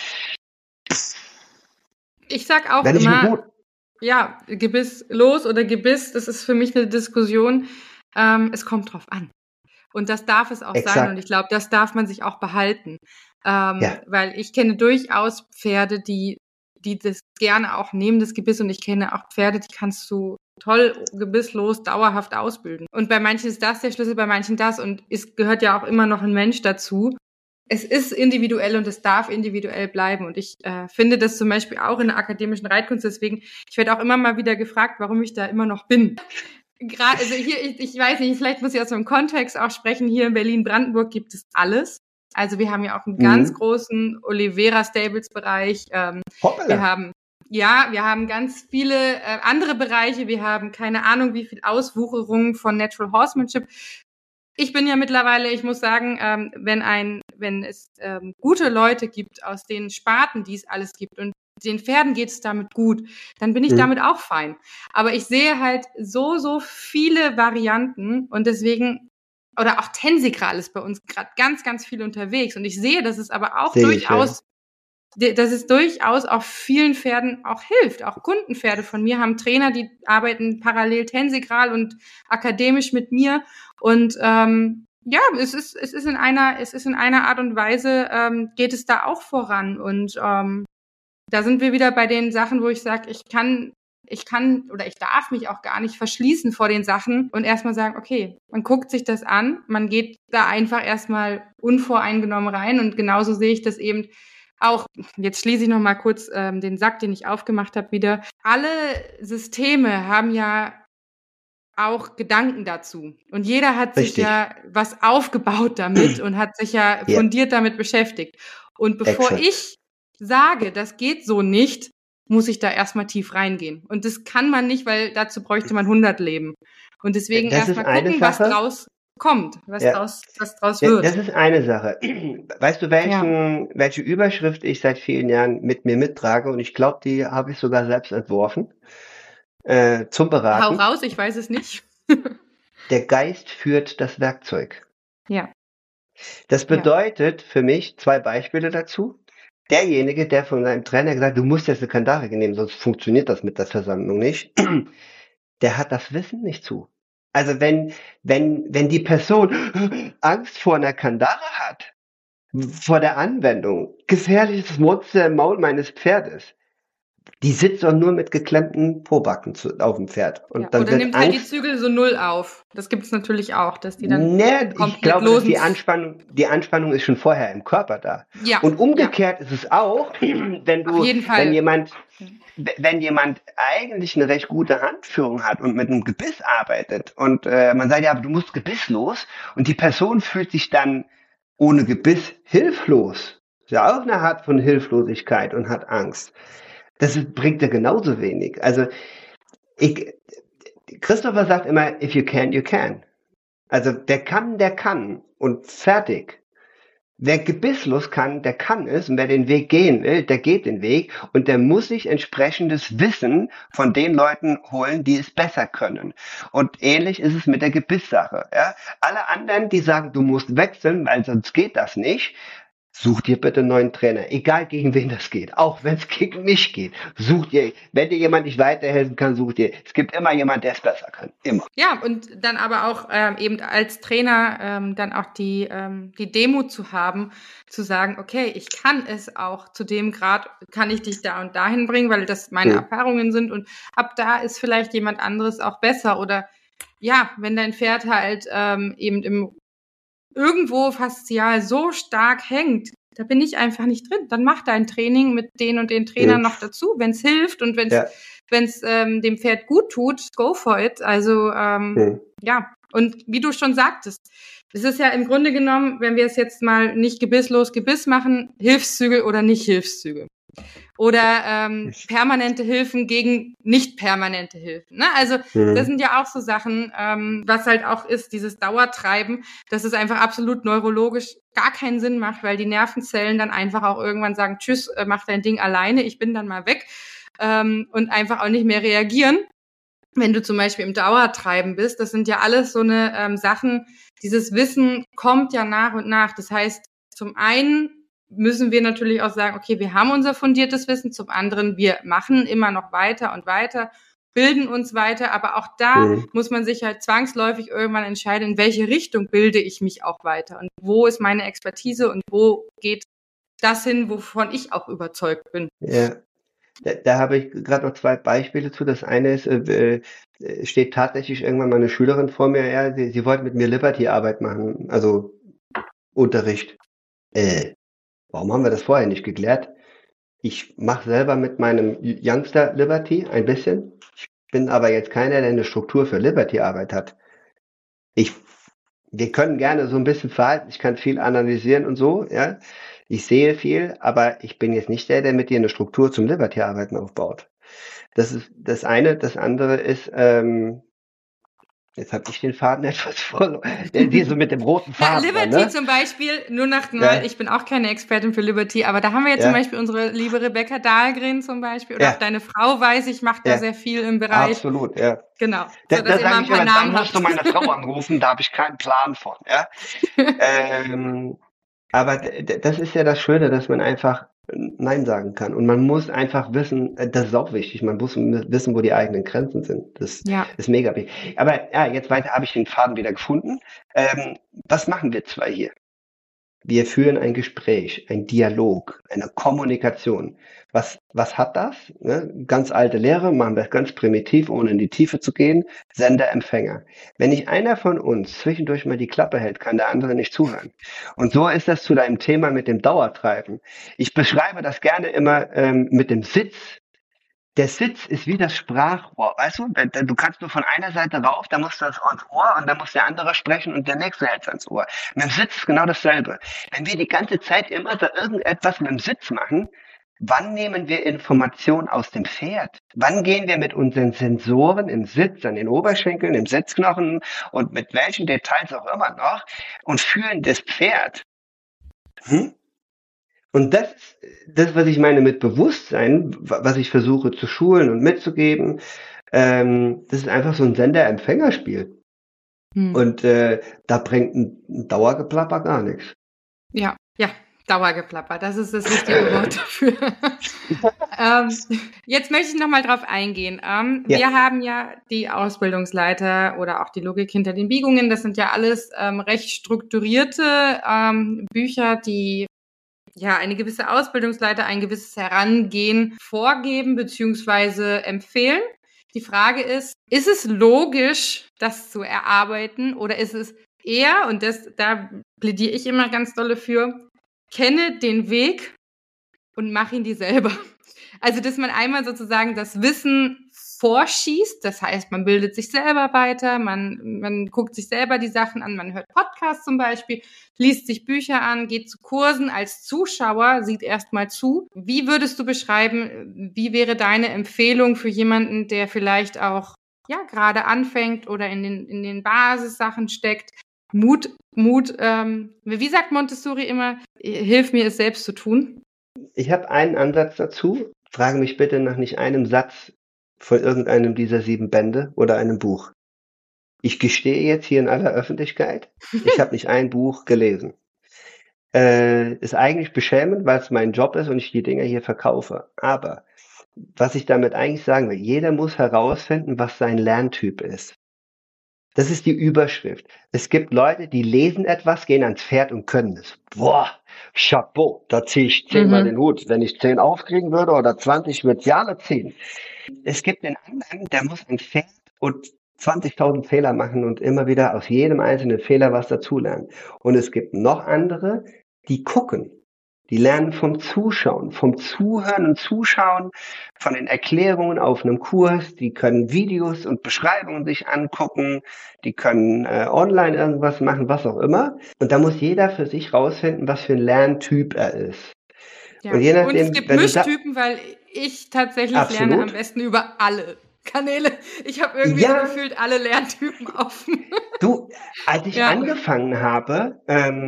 Ich sag auch Wenn ich mir immer, gut, ja, Gebiss los oder Gebiss, das ist für mich eine Diskussion. Es kommt drauf an. Und das darf es auch sein. Und exakt, ich glaube, das darf man sich auch behalten. ja, Weil ich kenne durchaus Pferde, die das gerne auch nehmen, das Gebiss. Und ich kenne auch Pferde, die kannst du toll gebisslos dauerhaft ausbilden. Und bei manchen ist das der Schlüssel, bei manchen das. Und es gehört ja auch immer noch ein Mensch dazu. Es ist individuell und es darf individuell bleiben. Und ich finde das zum Beispiel auch in der akademischen Reitkunst. Deswegen, ich werde auch immer mal wieder gefragt, warum ich da immer noch bin. Gerade, also hier, ich weiß nicht, vielleicht muss ich aus dem Kontext auch sprechen. Hier in Berlin-Brandenburg gibt es alles. Also wir haben ja auch einen ganz großen Oliveira Stables Bereich. Wir hoppala, haben ganz viele andere Bereiche. Wir haben keine Ahnung, wie viel Auswucherung von Natural Horsemanship. Ich bin ja mittlerweile, ich muss sagen, wenn es gute Leute gibt aus den Sparten, die es alles gibt und den Pferden geht es damit gut, dann bin ich damit auch fein. Aber ich sehe halt so viele Varianten und deswegen, oder auch Tensigral ist bei uns gerade ganz, ganz viel unterwegs und ich sehe, dass es aber auch sehe ich, ja. dass es durchaus auch vielen Pferden auch hilft. Auch Kundenpferde von mir haben Trainer, die arbeiten parallel Tensigral und akademisch mit mir. Und ja, es ist in einer Art und Weise geht es da auch voran. Und da sind wir wieder bei den Sachen, wo ich sage, ich kann oder ich darf mich auch gar nicht verschließen vor den Sachen und erstmal sagen, okay, man guckt sich das an, man geht da einfach erstmal unvoreingenommen rein und genauso sehe ich das eben auch. Jetzt schließe ich noch mal kurz den Sack, den ich aufgemacht habe, wieder. Alle Systeme haben ja auch Gedanken dazu. Und jeder hat sich Richtig. ja was aufgebaut damit und hat sich ja Ja, fundiert damit beschäftigt. Und bevor exakt. ich sage, das geht so nicht, muss ich da erstmal tief reingehen. Und das kann man nicht, weil dazu bräuchte man 100 Leben. Und deswegen Das ist erstmal eine gucken, was Sache. draus kommt, was Ja, draus das wird. ist eine Sache. Weißt du, Ja. welche Überschrift ich seit vielen Jahren mit mir mittrage? Und ich glaube, die habe ich sogar selbst entworfen, zum Hau Beraten. raus, ich weiß es nicht. Der Geist führt das Werkzeug. Ja, Das ja. bedeutet für mich 2 Beispiele dazu. Derjenige, der von seinem Trainer gesagt hat, du musst jetzt eine Kandare nehmen, sonst funktioniert das mit der Versammlung nicht, der hat das Wissen nicht zu. Also wenn die Person Angst vor einer Kandare hat, vor der Anwendung, gefährliches Monster im Maul meines Pferdes, die sitzt doch nur mit geklemmten Pobacken auf dem Pferd. Ja. Und dann Oder wird nimmt halt die Angst. Zügel so null auf. Das gibt es natürlich auch, dass die dann Ne, ich komplett glaube, dass losen. die Anspannung ist schon vorher im Körper da. Ja, Und ja, umgekehrt ist es auch, auf jeden wenn Fall. jemand eigentlich eine recht gute Handführung hat und mit einem Gebiss arbeitet und man sagt, ja, aber du musst gebisslos und die Person fühlt sich dann ohne Gebiss hilflos. Ist ja auch eine Art von Hilflosigkeit und hat Angst. Bringt ja genauso wenig. Also Christopher sagt immer, if you can, you can. Also der kann und fertig. Wer gebisslos kann, der kann es, und wer den Weg gehen will, der geht den Weg und der muss sich entsprechendes Wissen von den Leuten holen, die es besser können. Und ähnlich ist es mit der Gebisssache. Ja? Alle anderen, die sagen, du musst wechseln, weil sonst geht das nicht, such dir bitte einen neuen Trainer, egal gegen wen das geht, auch wenn es gegen mich geht. Wenn dir jemand nicht weiterhelfen kann, such dir. Es gibt immer jemand, der es besser kann. Immer. Ja, und dann aber auch eben als Trainer dann auch die Demut zu haben, zu sagen, okay, ich kann es auch, zu dem Grad kann ich dich da und dahin bringen, weil das meine Erfahrungen sind und ab da ist vielleicht jemand anderes auch besser oder ja, wenn dein Pferd halt eben irgendwo faszial so stark hängt, da bin ich einfach nicht drin. Dann mach dein Training mit den und den Trainern noch dazu, wenn es hilft und wenn es dem Pferd gut tut, go for it. Also ja, und wie du schon sagtest, es ist ja im Grunde genommen, wenn wir es jetzt mal nicht gebisslos Gebiss machen, Hilfszüge oder nicht Hilfszüge. Oder permanente Hilfen gegen nicht permanente Hilfen. Ne? Also das sind ja auch so Sachen, was halt auch ist, dieses Dauertreiben, dass es einfach absolut neurologisch gar keinen Sinn macht, weil die Nervenzellen dann einfach auch irgendwann sagen, tschüss, mach dein Ding alleine, ich bin dann mal weg und einfach auch nicht mehr reagieren. Wenn du zum Beispiel im Dauertreiben bist, das sind ja alles so eine Sachen, dieses Wissen kommt ja nach und nach. Das heißt, zum einen müssen wir natürlich auch sagen, okay, wir haben unser fundiertes Wissen, zum anderen, wir machen immer noch weiter und weiter, bilden uns weiter, aber auch da muss man sich halt zwangsläufig irgendwann entscheiden, in welche Richtung bilde ich mich auch weiter und wo ist meine Expertise und wo geht das hin, wovon ich auch überzeugt bin. Ja. Da habe ich gerade noch 2 Beispiele zu. Das eine ist, steht tatsächlich irgendwann mal eine Schülerin vor mir, ja, sie wollte mit mir Liberty-Arbeit machen, also Unterricht. Warum haben wir das vorher nicht geklärt? Ich mache selber mit meinem Youngster Liberty ein bisschen. Ich bin aber jetzt keiner, der eine Struktur für Liberty-Arbeit hat. Wir können gerne so ein bisschen verhalten. Ich kann viel analysieren und so, ja. Ich sehe viel, aber ich bin jetzt nicht der mit dir eine Struktur zum Liberty-Arbeiten aufbaut. Das ist das eine. Das andere ist, jetzt habe ich den Faden etwas verloren. Die so mit dem roten Faden. Ja, Liberty zum Beispiel, nur nochmal, ich bin auch keine Expertin für Liberty, aber da haben wir jetzt zum Beispiel unsere liebe Rebecca Dahlgren zum Beispiel, oder auch deine Frau, weiß ich, macht da sehr viel im Bereich. Absolut, ja. Genau. Da sage ich immer, dann musst du meine Frau anrufen, da habe ich keinen Plan von, ja. Aber das ist ja das Schöne, dass man einfach Nein sagen kann. Und man muss einfach wissen, das ist auch wichtig, man muss wissen, wo die eigenen Grenzen sind. Das ist mega wichtig. Aber ja, jetzt weiter habe ich den Faden wieder gefunden. Was machen wir 2 hier? Wir führen ein Gespräch, ein Dialog, eine Kommunikation. Was Was hat das? Ne? Ganz alte Lehre, machen wir ganz primitiv, ohne in die Tiefe zu gehen. Sender, Empfänger. Wenn nicht einer von uns zwischendurch mal die Klappe hält, kann der andere nicht zuhören. Und so ist das zu deinem Thema mit dem Dauertreiben. Ich beschreibe das gerne immer mit dem Sitz. Der Sitz ist wie das Sprachrohr, weißt du? Du kannst nur von einer Seite rauf, da musst du das ans Ohr und dann muss der andere sprechen und der nächste hält ans Ohr. Mit dem Sitz ist genau dasselbe. Wenn wir die ganze Zeit immer da irgendetwas mit dem Sitz machen, wann nehmen wir Information aus dem Pferd? Wann gehen wir mit unseren Sensoren im Sitz, an den Oberschenkeln, im Sitzknochen und mit welchen Details auch immer noch und fühlen das Pferd? Hm? Und das ist das, was ich meine mit Bewusstsein, was ich versuche zu schulen und mitzugeben. Das ist einfach so ein Sender-Empfänger-Spiel. Und da bringt ein Dauergeplapper gar nichts. Ja, Dauergeplapper, das ist das richtige Wort dafür. Jetzt möchte ich nochmal drauf eingehen. Wir haben ja die Ausbildungsleiter oder auch die Logik hinter den Biegungen. Das sind ja alles recht strukturierte Bücher, die ja eine gewisse Ausbildungsleiter, ein gewisses Herangehen vorgeben bzw. empfehlen. Die Frage ist es logisch, das zu erarbeiten oder ist es eher, und da plädiere ich immer ganz dolle für, kenne den Weg und mach ihn dir selber. Also, dass man einmal sozusagen das Wissen vorschießt, das heißt, man bildet sich selber weiter, man guckt sich selber die Sachen an, man hört Podcasts zum Beispiel, liest sich Bücher an, geht zu Kursen als Zuschauer, sieht erstmal zu. Wie würdest du beschreiben, wie wäre deine Empfehlung für jemanden, der vielleicht auch gerade anfängt oder in den Basissachen steckt? Mut, wie sagt Montessori immer, hilf mir es selbst zu tun? Ich habe einen Ansatz dazu. Frage mich bitte nach nicht einem Satz von irgendeinem dieser 7 Bände oder einem Buch. Ich gestehe jetzt hier in aller Öffentlichkeit, ich habe nicht ein Buch gelesen. Ist eigentlich beschämend, weil es mein Job ist und ich die Dinge hier verkaufe. Aber was ich damit eigentlich sagen will, jeder muss herausfinden, was sein Lerntyp ist. Das ist die Überschrift. Es gibt Leute, die lesen etwas, gehen ans Pferd und können es. Boah, Chapeau, da ziehe ich 10-mal den Hut. Wenn ich 10 aufkriegen würde oder 20, würde ich Jahre ziehen. Es gibt den anderen, der muss ans Pferd und 20.000 Fehler machen und immer wieder aus jedem einzelnen Fehler was dazulernen. Und es gibt noch andere, die gucken. Die lernen vom Zuschauen, vom Zuhören und Zuschauen, von den Erklärungen auf einem Kurs. Die können Videos und Beschreibungen sich angucken. Die können online irgendwas machen, was auch immer. Und da muss jeder für sich rausfinden, was für ein Lerntyp er ist. Ja. Und je nachdem, und es gibt Mischtypen, weil ich tatsächlich lerne am besten über alle Kanäle. Ich habe irgendwie so gefühlt alle Lerntypen offen. Du, als ich angefangen habe,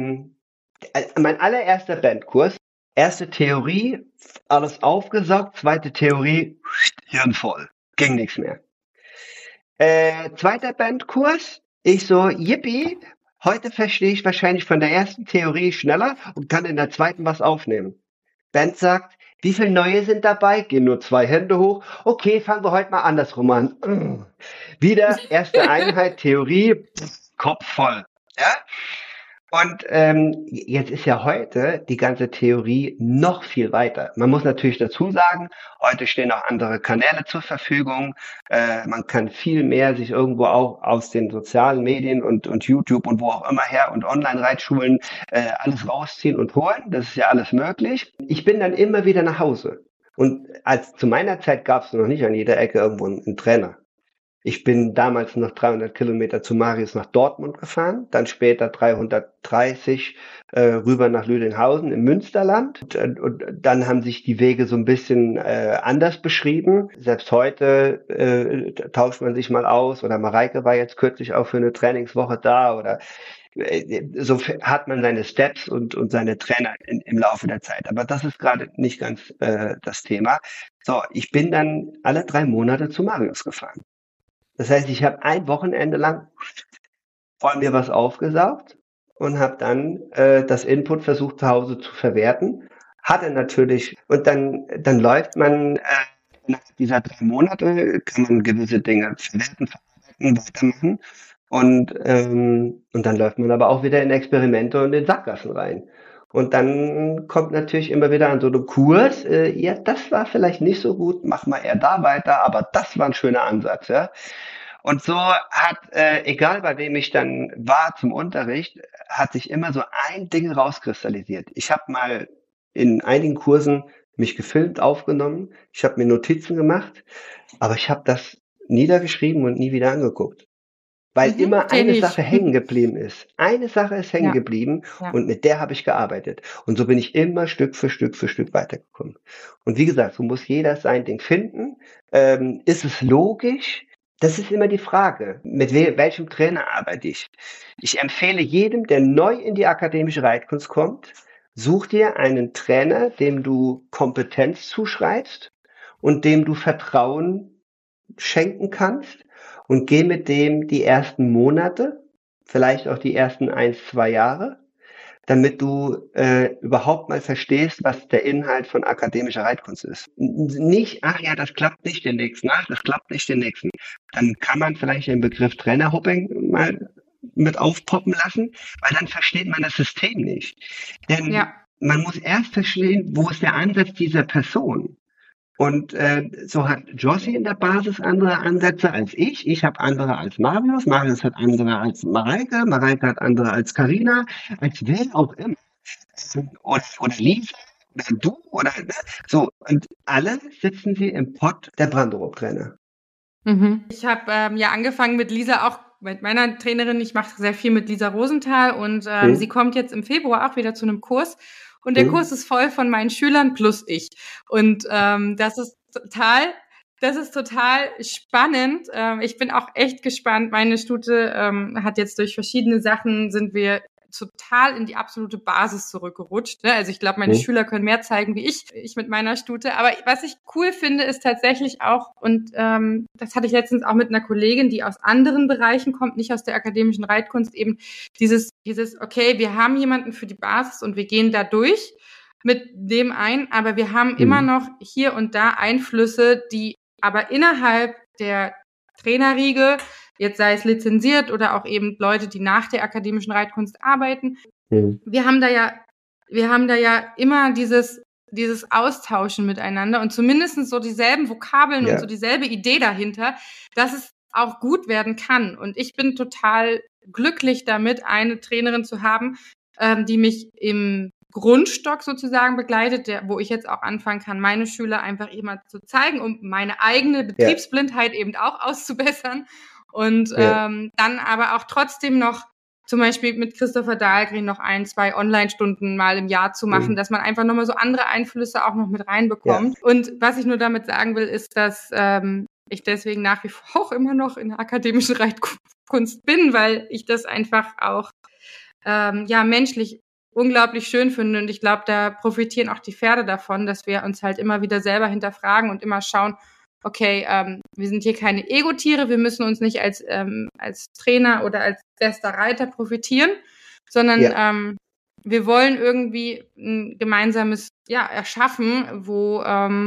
mein allererster Bandkurs, erste Theorie, alles aufgesaugt, zweite Theorie, Hirn voll, ging nichts mehr. Zweiter Bandkurs, ich so, yippie, heute verstehe ich wahrscheinlich von der ersten Theorie schneller und kann in der zweiten was aufnehmen. Band sagt, wie viele neue sind dabei? Gehen nur 2 Hände hoch. Okay, fangen wir heute mal andersrum an. Wieder erste Einheit, Theorie, Kopf voll. Ja? Und jetzt ist ja heute die ganze Theorie noch viel weiter. Man muss natürlich dazu sagen, heute stehen auch andere Kanäle zur Verfügung. Man kann viel mehr sich irgendwo auch aus den sozialen Medien und YouTube und wo auch immer her und Online-Reitschulen alles rausziehen und holen. Das ist ja alles möglich. Ich bin dann immer wieder nach Hause. Und zu meiner Zeit gab es noch nicht an jeder Ecke irgendwo einen Trainer. Ich bin damals noch 300 Kilometer zu Marius nach Dortmund gefahren, dann später 330 rüber nach Lüdinghausen im Münsterland. Und dann haben sich die Wege so ein bisschen anders beschrieben. Selbst heute tauscht man sich mal aus. Oder Mareike war jetzt kürzlich auch für eine Trainingswoche da. Oder so hat man seine Steps und seine Trainer im Laufe der Zeit. Aber das ist gerade nicht ganz das Thema. So, ich bin dann alle 3 Monate zu Marius gefahren. Das heißt, ich habe ein Wochenende lang von mir was aufgesaugt und habe dann das Input versucht zu Hause zu verwerten. Hatte natürlich, und dann läuft man nach dieser 3 Monate, kann man gewisse Dinge verwerten, verarbeiten, weitermachen. Und dann läuft man aber auch wieder in Experimente und in Sackgassen rein. Und dann kommt natürlich immer wieder an so einem Kurs, ja, das war vielleicht nicht so gut, mach mal eher da weiter, aber das war ein schöner Ansatz, ja. Und so hat, egal bei wem ich dann war zum Unterricht, hat sich immer so ein Ding rauskristallisiert. Ich habe mal in einigen Kursen mich gefilmt, aufgenommen, ich habe mir Notizen gemacht, aber ich habe das niedergeschrieben und nie wieder angeguckt. Weil immer Kenne eine ich. Sache hängen geblieben ist. Eine Sache ist hängen Ja, geblieben ja. und mit der habe ich gearbeitet. Und so bin ich immer Stück für Stück für Stück weitergekommen. Und wie gesagt, so muss jeder sein Ding finden. Ist es logisch? Das ist immer die Frage. Mit welchem Trainer arbeite ich? Ich empfehle jedem, der neu in die akademische Reitkunst kommt, such dir einen Trainer, dem du Kompetenz zuschreibst und dem du Vertrauen schenken kannst und geh mit dem die ersten Monate, vielleicht auch die ersten 1, 2 Jahre, damit du überhaupt mal verstehst, was der Inhalt von akademischer Reitkunst ist. Nicht, ach ja, das klappt nicht den nächsten, ach, das klappt nicht den nächsten. Dann kann man vielleicht den Begriff Trainerhopping mal mit aufpoppen lassen, weil dann versteht man das System nicht. Denn Ja. man muss erst verstehen, wo ist der Ansatz dieser Person. Und so hat Jossi in der Basis andere Ansätze als ich. Ich habe andere als Marius. Marius hat andere als Mareike. Mareike hat andere als Karina. Als wer auch immer. Oder Lisa. Oder du. Oder ne? So. Und alle sitzen sie im Pott der Branderup-Trainer. Ich habe ja angefangen mit Lisa, auch mit meiner Trainerin. Ich mache sehr viel mit Lisa Rosenthal und sie kommt jetzt im Februar auch wieder zu einem Kurs. Und der Kurs ist voll von meinen Schülern plus ich. Und das ist total spannend. Ich bin auch echt gespannt. Meine Stute hat jetzt durch verschiedene Sachen, sind wir total in die absolute Basis zurückgerutscht. Ne? Also ich glaube, meine Schüler können mehr zeigen wie ich mit meiner Stute. Aber was ich cool finde, ist tatsächlich auch, und das hatte ich letztens auch mit einer Kollegin, die aus anderen Bereichen kommt, nicht aus der akademischen Reitkunst, eben dieses, okay, wir haben jemanden für die Basis und wir gehen da durch mit dem ein, aber wir haben immer noch hier und da Einflüsse, die aber innerhalb der Trainerriege, jetzt sei es lizenziert oder auch eben Leute, die nach der akademischen Reitkunst arbeiten. Wir haben da ja immer dieses Austauschen miteinander und zumindest so dieselben Vokabeln und so dieselbe Idee dahinter, dass es auch gut werden kann. Und ich bin total glücklich damit, eine Trainerin zu haben, die mich im Grundstock sozusagen begleitet, wo ich jetzt auch anfangen kann, meine Schüler einfach immer zu zeigen, um meine eigene Betriebsblindheit eben auch auszubessern. Und dann aber auch trotzdem noch zum Beispiel mit Christopher Dahlgren noch 1, 2 Online-Stunden mal im Jahr zu machen, dass man einfach nochmal so andere Einflüsse auch noch mit reinbekommt. Ja. Und was ich nur damit sagen will, ist, dass ich deswegen nach wie vor auch immer noch in der akademischen Reitkunst bin, weil ich das einfach auch menschlich unglaublich schön finde. Und ich glaube, da profitieren auch die Pferde davon, dass wir uns halt immer wieder selber hinterfragen und immer schauen, okay, wir sind hier keine Ego-Tiere, wir müssen uns nicht als Trainer oder als bester Reiter profitieren, sondern wir wollen irgendwie ein gemeinsames erschaffen, wo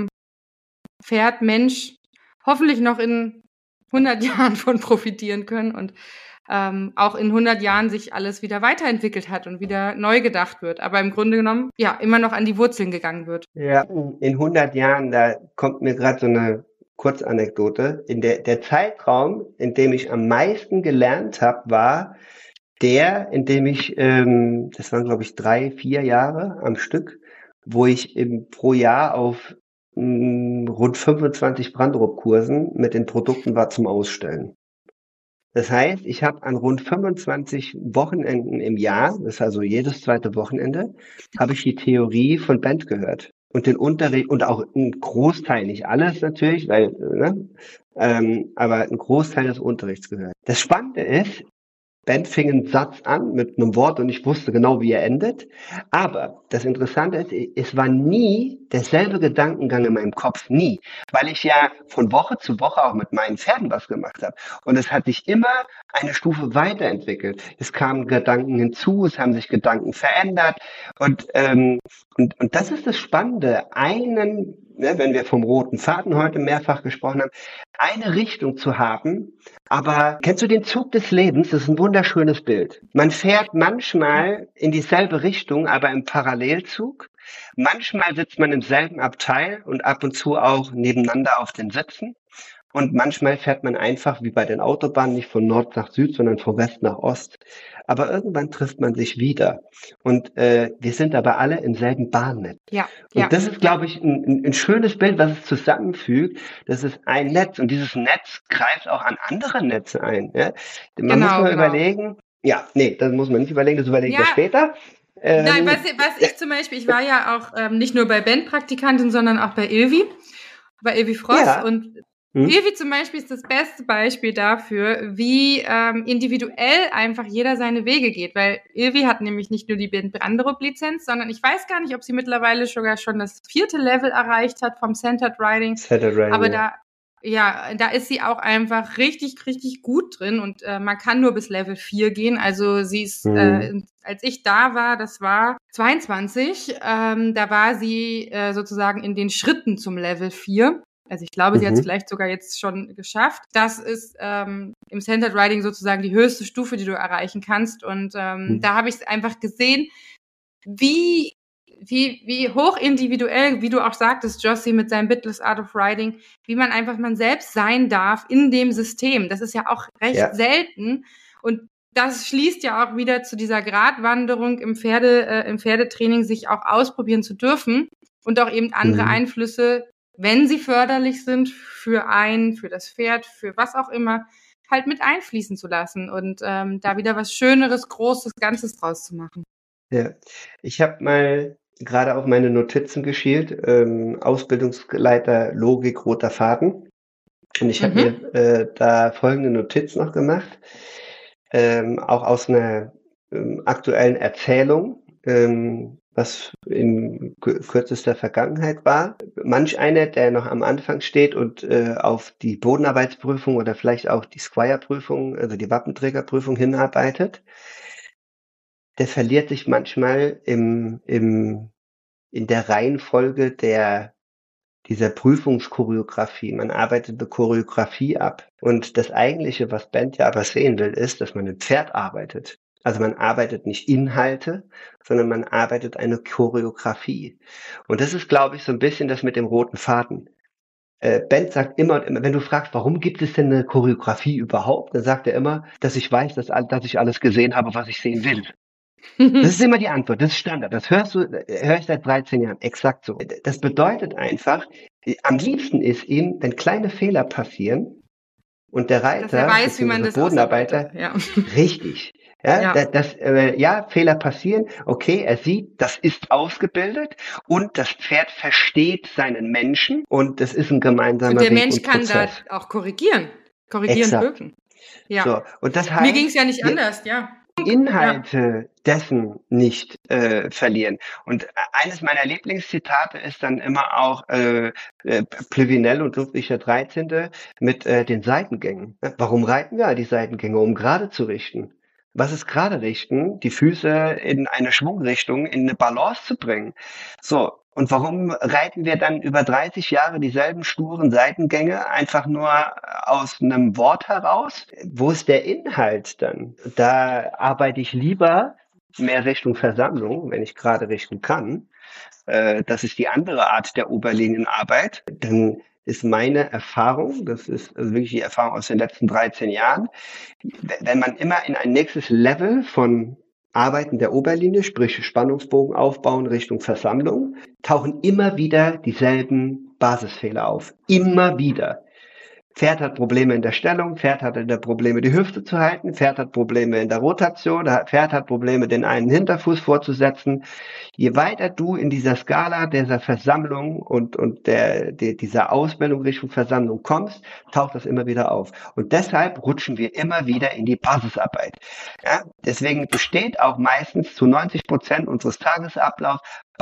Pferd, Mensch hoffentlich noch in 100 Jahren von profitieren können und auch in 100 Jahren sich alles wieder weiterentwickelt hat und wieder neu gedacht wird. Aber im Grunde genommen, immer noch an die Wurzeln gegangen wird. Ja, in 100 Jahren, da kommt mir gerade so eine Kurzanekdote. Der Zeitraum, in dem ich am meisten gelernt habe, war der, in dem ich, das waren glaube ich 3, 4 Jahre am Stück, wo ich pro Jahr auf rund 25 Branderup-Kursen mit den Produkten war zum Ausstellen. Das heißt, ich habe an rund 25 Wochenenden im Jahr, das ist also jedes zweite Wochenende, habe ich die Theorie von Bent gehört. Und den Unterricht, und auch ein Großteil, nicht alles natürlich, weil, aber ein Großteil des Unterrichts gehört. Das Spannende ist, Bent fing einen Satz an mit einem Wort und ich wusste genau, wie er endet. Aber das Interessante ist, es war nie derselbe Gedankengang in meinem Kopf, nie. Weil ich ja von Woche zu Woche auch mit meinen Pferden was gemacht habe. Und es hat sich immer eine Stufe weiterentwickelt. Es kamen Gedanken hinzu, es haben sich Gedanken verändert. Und das ist das Spannende, einen ne, wenn wir vom roten Faden heute mehrfach gesprochen haben, eine Richtung zu haben. Aber kennst du den Zug des Lebens? Das ist ein wunderschönes Bild. Man fährt manchmal in dieselbe Richtung, aber im Parallelzug. Manchmal sitzt man im selben Abteil und ab und zu auch nebeneinander auf den Sitzen. Und manchmal fährt man einfach wie bei den Autobahnen nicht von Nord nach Süd, sondern von West nach Ost. Aber irgendwann trifft man sich wieder. Und wir sind aber alle im selben Bahnnetz. Ja, und das ist, glaube ich, ein schönes Bild, was es zusammenfügt. Das ist ein Netz. Und dieses Netz greift auch an andere Netze ein. Ja? Man muss mal überlegen, das muss man nicht überlegen, das überlegen wir später. Nein, was ich zum Beispiel, ich war ja auch nicht nur bei Bandpraktikantin, sondern auch bei Ilvi Frost und Ilvi zum Beispiel ist das beste Beispiel dafür, wie individuell einfach jeder seine Wege geht, weil Ilvi hat nämlich nicht nur die Branderup-Lizenz, sondern ich weiß gar nicht, ob sie mittlerweile sogar schon das 4. Level erreicht hat vom Centered Riding, aber da ist sie auch einfach richtig, richtig gut drin und man kann nur bis Level 4 gehen, also sie ist, als ich da war, das war 22, da war sie sozusagen in den Schritten zum Level 4. Also ich glaube, sie hat es vielleicht sogar jetzt schon geschafft. Das ist im Centered Riding sozusagen die höchste Stufe, die du erreichen kannst. Und da habe ich einfach gesehen, wie hoch individuell, wie du auch sagtest, Jossi, mit seinem Bitless Art of Riding, wie man einfach man selbst sein darf in dem System. Das ist ja auch recht selten. Und das schließt ja auch wieder zu dieser Gratwanderung im Pferdetraining, sich auch ausprobieren zu dürfen und auch eben andere Einflüsse, wenn sie förderlich sind für das Pferd, für was auch immer, halt mit einfließen zu lassen und da wieder was Schöneres, Großes, Ganzes draus zu machen. Ja, ich habe mal gerade auf meine Notizen geschielt, Ausbildungsleiter Logik, roter Faden. Und ich habe mir da folgende Notiz noch gemacht, auch aus einer aktuellen Erzählung, was in kürzester Vergangenheit war. Manch einer, der noch am Anfang steht und auf die Bodenarbeitsprüfung oder vielleicht auch die Squire-Prüfung, also die Wappenträgerprüfung hinarbeitet, der verliert sich manchmal in der Reihenfolge dieser Prüfungschoreografie. Man arbeitet eine Choreografie ab. Und das Eigentliche, was Bent ja aber sehen will, ist, dass man ein Pferd arbeitet. Also man arbeitet nicht Inhalte, sondern man arbeitet eine Choreografie. Und das ist, glaube ich, so ein bisschen das mit dem roten Faden. Bent sagt immer und immer, wenn du fragst, warum gibt es denn eine Choreografie überhaupt, dann sagt er immer, dass ich weiß, dass ich alles gesehen habe, was ich sehen will. Das ist immer die Antwort, das ist Standard. Das höre ich seit 13 Jahren, exakt so. Das bedeutet einfach, am liebsten ist ihm, wenn kleine Fehler passieren und der Reiter, weiß, wie man das Bodenarbeiter, richtig. Fehler passieren, okay, er sieht, das ist ausgebildet und das Pferd versteht seinen Menschen und das ist ein gemeinsamer Weg. Und der Mensch kann da auch korrigieren, wirken. Ja. So, und das heißt, mir ging es ja nicht anders, Inhalte dessen nicht verlieren. Und eines meiner Lieblingszitate ist dann immer auch Plevinel und Ludwig der 13. mit den Seitengängen. Warum reiten wir die Seitengänge? Um gerade zu richten. Was ist gerade richten? Die Füße in eine Schwungrichtung, in eine Balance zu bringen. So. Und warum reiten wir dann über 30 Jahre dieselben sturen Seitengänge einfach nur aus einem Wort heraus? Wo ist der Inhalt dann? Da arbeite ich lieber mehr Richtung Versammlung, wenn ich gerade richten kann. Das ist die andere Art der Oberlinienarbeit. Dann ist meine Erfahrung, das ist also wirklich die Erfahrung aus den letzten 13 Jahren, wenn man immer in ein nächstes Level von Arbeiten der Oberlinie, sprich Spannungsbogen aufbauen Richtung Versammlung, tauchen immer wieder dieselben Basisfehler auf. Immer wieder. Pferd hat Probleme in der Stellung, Pferd hat in der Probleme, die Hüfte zu halten, Pferd hat Probleme in der Rotation, Pferd hat Probleme, den einen Hinterfuß vorzusetzen. Je weiter du in dieser Skala dieser Versammlung und dieser Ausbildung Richtung Versammlung kommst, taucht das immer wieder auf. Und deshalb rutschen wir immer wieder in die Basisarbeit. Ja, deswegen besteht auch meistens zu 90% unseres Tagesablaufs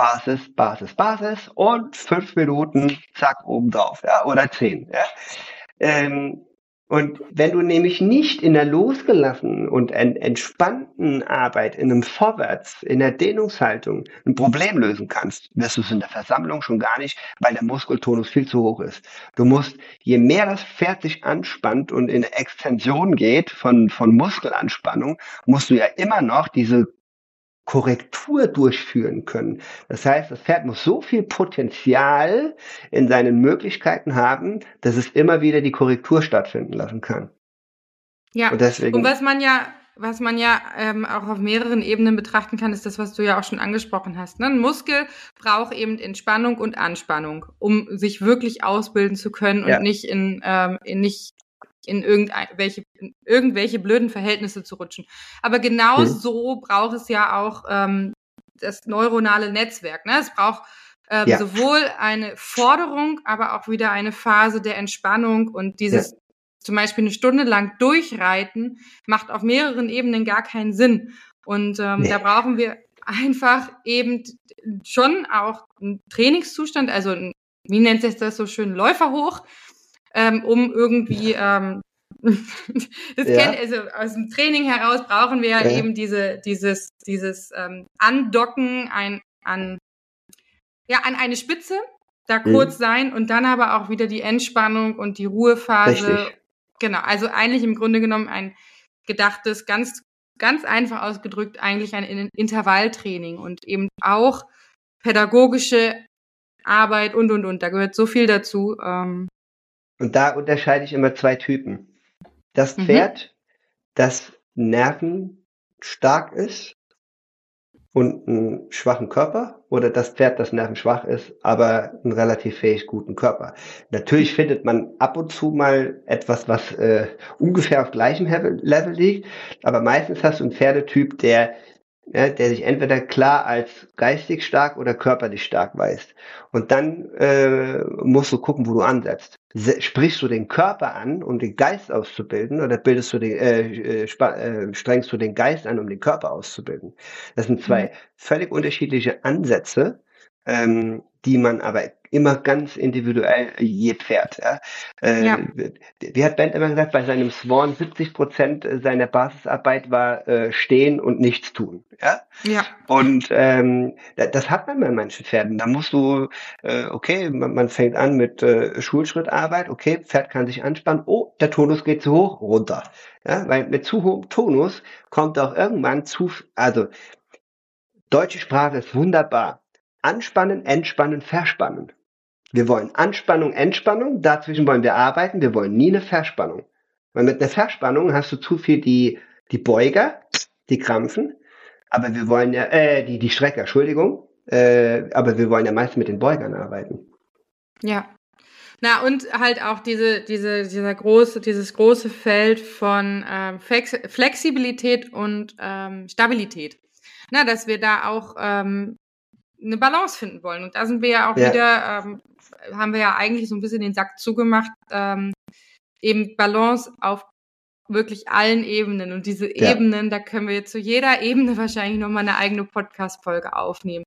Basis und 5 Minuten, zack, obendrauf, ja, oder 10. Ja. Und wenn du nämlich nicht in der losgelassenen und entspannten Arbeit, in einem Vorwärts, in der Dehnungshaltung ein Problem lösen kannst, wirst du es in der Versammlung schon gar nicht, weil der Muskeltonus viel zu hoch ist. Du musst, je mehr das Pferd sich anspannt und in eine Extension geht von Muskelanspannung, musst du ja immer noch diese Korrektur durchführen können. Das heißt, das Pferd muss so viel Potenzial in seinen Möglichkeiten haben, dass es immer wieder die Korrektur stattfinden lassen kann. Ja, Und deswegen, und was man ja auch auf mehreren Ebenen betrachten kann, ist das, was du ja auch schon angesprochen hast. Ne? Ein Muskel braucht eben Entspannung und Anspannung, um sich wirklich ausbilden zu können und nicht in irgendwelche blöden Verhältnisse zu rutschen. Aber genau so braucht es ja auch das neuronale Netzwerk. Ne? Es braucht sowohl eine Forderung, aber auch wieder eine Phase der Entspannung und dieses zum Beispiel 1 Stunde lang durchreiten, macht auf mehreren Ebenen gar keinen Sinn. Und da brauchen wir einfach eben schon auch einen Trainingszustand, also wie nennt sich das so schön, Läufer hoch, um irgendwie also aus dem Training heraus brauchen wir ja eben dieses Andocken an eine Spitze, da kurz sein und dann aber auch wieder die Entspannung und die Ruhephase. Richtig. Genau, also eigentlich im Grunde genommen ein gedachtes, ganz, ganz einfach ausgedrückt, eigentlich ein Intervalltraining und eben auch pädagogische Arbeit und. Da gehört so viel dazu. Und da unterscheide ich immer 2 Typen. Das Pferd, das nervenstark ist und einen schwachen Körper, oder das Pferd, das nervenschwach ist, aber einen relativ fähig guten Körper. Natürlich findet man ab und zu mal etwas, was ungefähr auf gleichem Level liegt, aber meistens hast du einen Pferdetyp, der sich entweder klar als geistig stark oder körperlich stark weist. Und dann musst du gucken, wo du ansetzt. Sprichst du den Körper an, um den Geist auszubilden, oder strengst du den Geist an, um den Körper auszubilden? Das sind 2 völlig unterschiedliche Ansätze, die man aber immer ganz individuell je Pferd. Wie hat Bent immer gesagt, bei seinem Swan 70% seiner Basisarbeit war stehen und nichts tun. Ja. Und das hat man bei manchen Pferden. Da musst du, man fängt an mit Schulschrittarbeit, Pferd kann sich anspannen, der Tonus geht zu hoch, runter. Ja, weil mit zu hohem Tonus kommt auch irgendwann deutsche Sprache ist wunderbar. Anspannen, entspannen, verspannen. Wir wollen Anspannung, Entspannung, dazwischen wollen wir arbeiten, wir wollen nie eine Verspannung. Weil mit einer Verspannung hast du zu viel die Beuger, die krampfen, aber wir wollen ja, die Strecker, Entschuldigung, aber wir wollen ja meist mit den Beugern arbeiten. Ja. Na, und halt auch dieses große Feld von Flexibilität und Stabilität. Na, dass wir da auch eine Balance finden wollen. Und da sind wir ja auch wieder, haben wir ja eigentlich so ein bisschen den Sack zugemacht, eben Balance auf wirklich allen Ebenen. Und diese Ebenen, da können wir zu jeder Ebene wahrscheinlich nochmal eine eigene Podcast-Folge aufnehmen.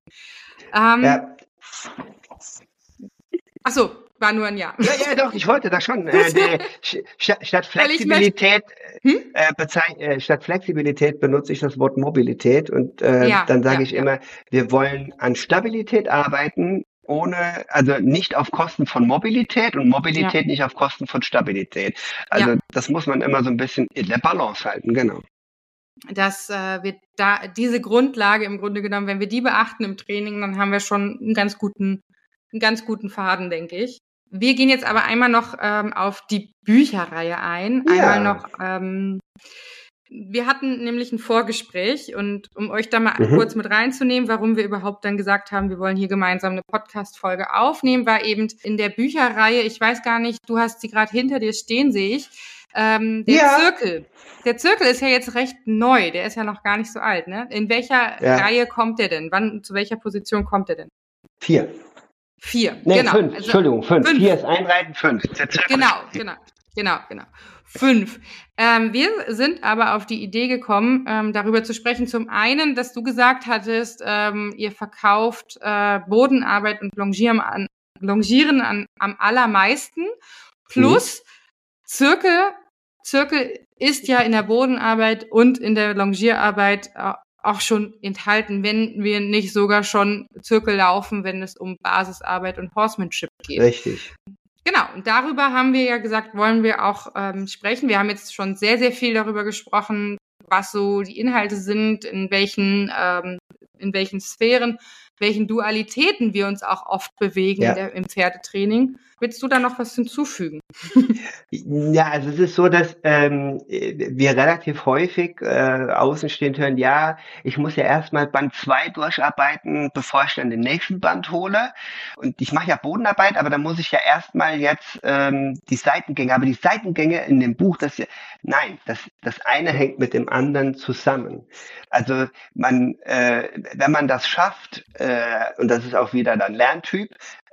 Ach so, war nur ein Ja. Ja, doch, ich wollte das schon. Statt Flexibilität, statt Flexibilität benutze ich das Wort Mobilität und dann sage ich immer, wir wollen an Stabilität arbeiten, also nicht auf Kosten von Mobilität und Mobilität nicht auf Kosten von Stabilität. Also das muss man immer so ein bisschen in der Balance halten, genau. Dass wir da diese Grundlage im Grunde genommen, wenn wir die beachten im Training, dann haben wir schon einen ganz guten Faden, denke ich. Wir gehen jetzt aber einmal noch auf die Bücherreihe ein. Ja. Einmal noch, wir hatten nämlich ein Vorgespräch und um euch da mal kurz mit reinzunehmen, warum wir überhaupt dann gesagt haben, wir wollen hier gemeinsam eine Podcast-Folge aufnehmen, war eben in der Bücherreihe, ich weiß gar nicht, du hast sie gerade hinter dir stehen, sehe ich, Zirkel. Der Zirkel ist ja jetzt recht neu, der ist ja noch gar nicht so alt, ne? In welcher Reihe kommt der denn? Zu welcher Position kommt der denn? 4. 4, nee, genau. 5, Entschuldigung, 5. 4 ist Einreiten, 5. Genau. 5. Wir sind aber auf die Idee gekommen, darüber zu sprechen. Zum einen, dass du gesagt hattest, ihr verkauft Bodenarbeit und Longieren am allermeisten. Plus Zirkel Zirkel ist ja in der Bodenarbeit und in der Longierarbeit auch schon enthalten, wenn wir nicht sogar schon Zirkel laufen, wenn es um Basisarbeit und Horsemanship geht. Richtig. Genau, und darüber haben wir ja gesagt, wollen wir auch sprechen. Wir haben jetzt schon sehr, sehr viel darüber gesprochen, was so die Inhalte sind, in welchen Sphären, welchen Dualitäten wir uns auch oft bewegen im Pferdetraining. Willst du da noch was hinzufügen? Ja, also es ist so, dass wir relativ häufig außenstehend hören, ja, ich muss ja erstmal Band 2 durcharbeiten, bevor ich dann den nächsten Band hole. Und ich mache ja Bodenarbeit, aber da muss ich ja erstmal jetzt die Seitengänge, aber die Seitengänge in dem Buch, das eine hängt mit dem anderen zusammen. Also wenn man das schafft, und das ist auch wieder dann Lerntyp,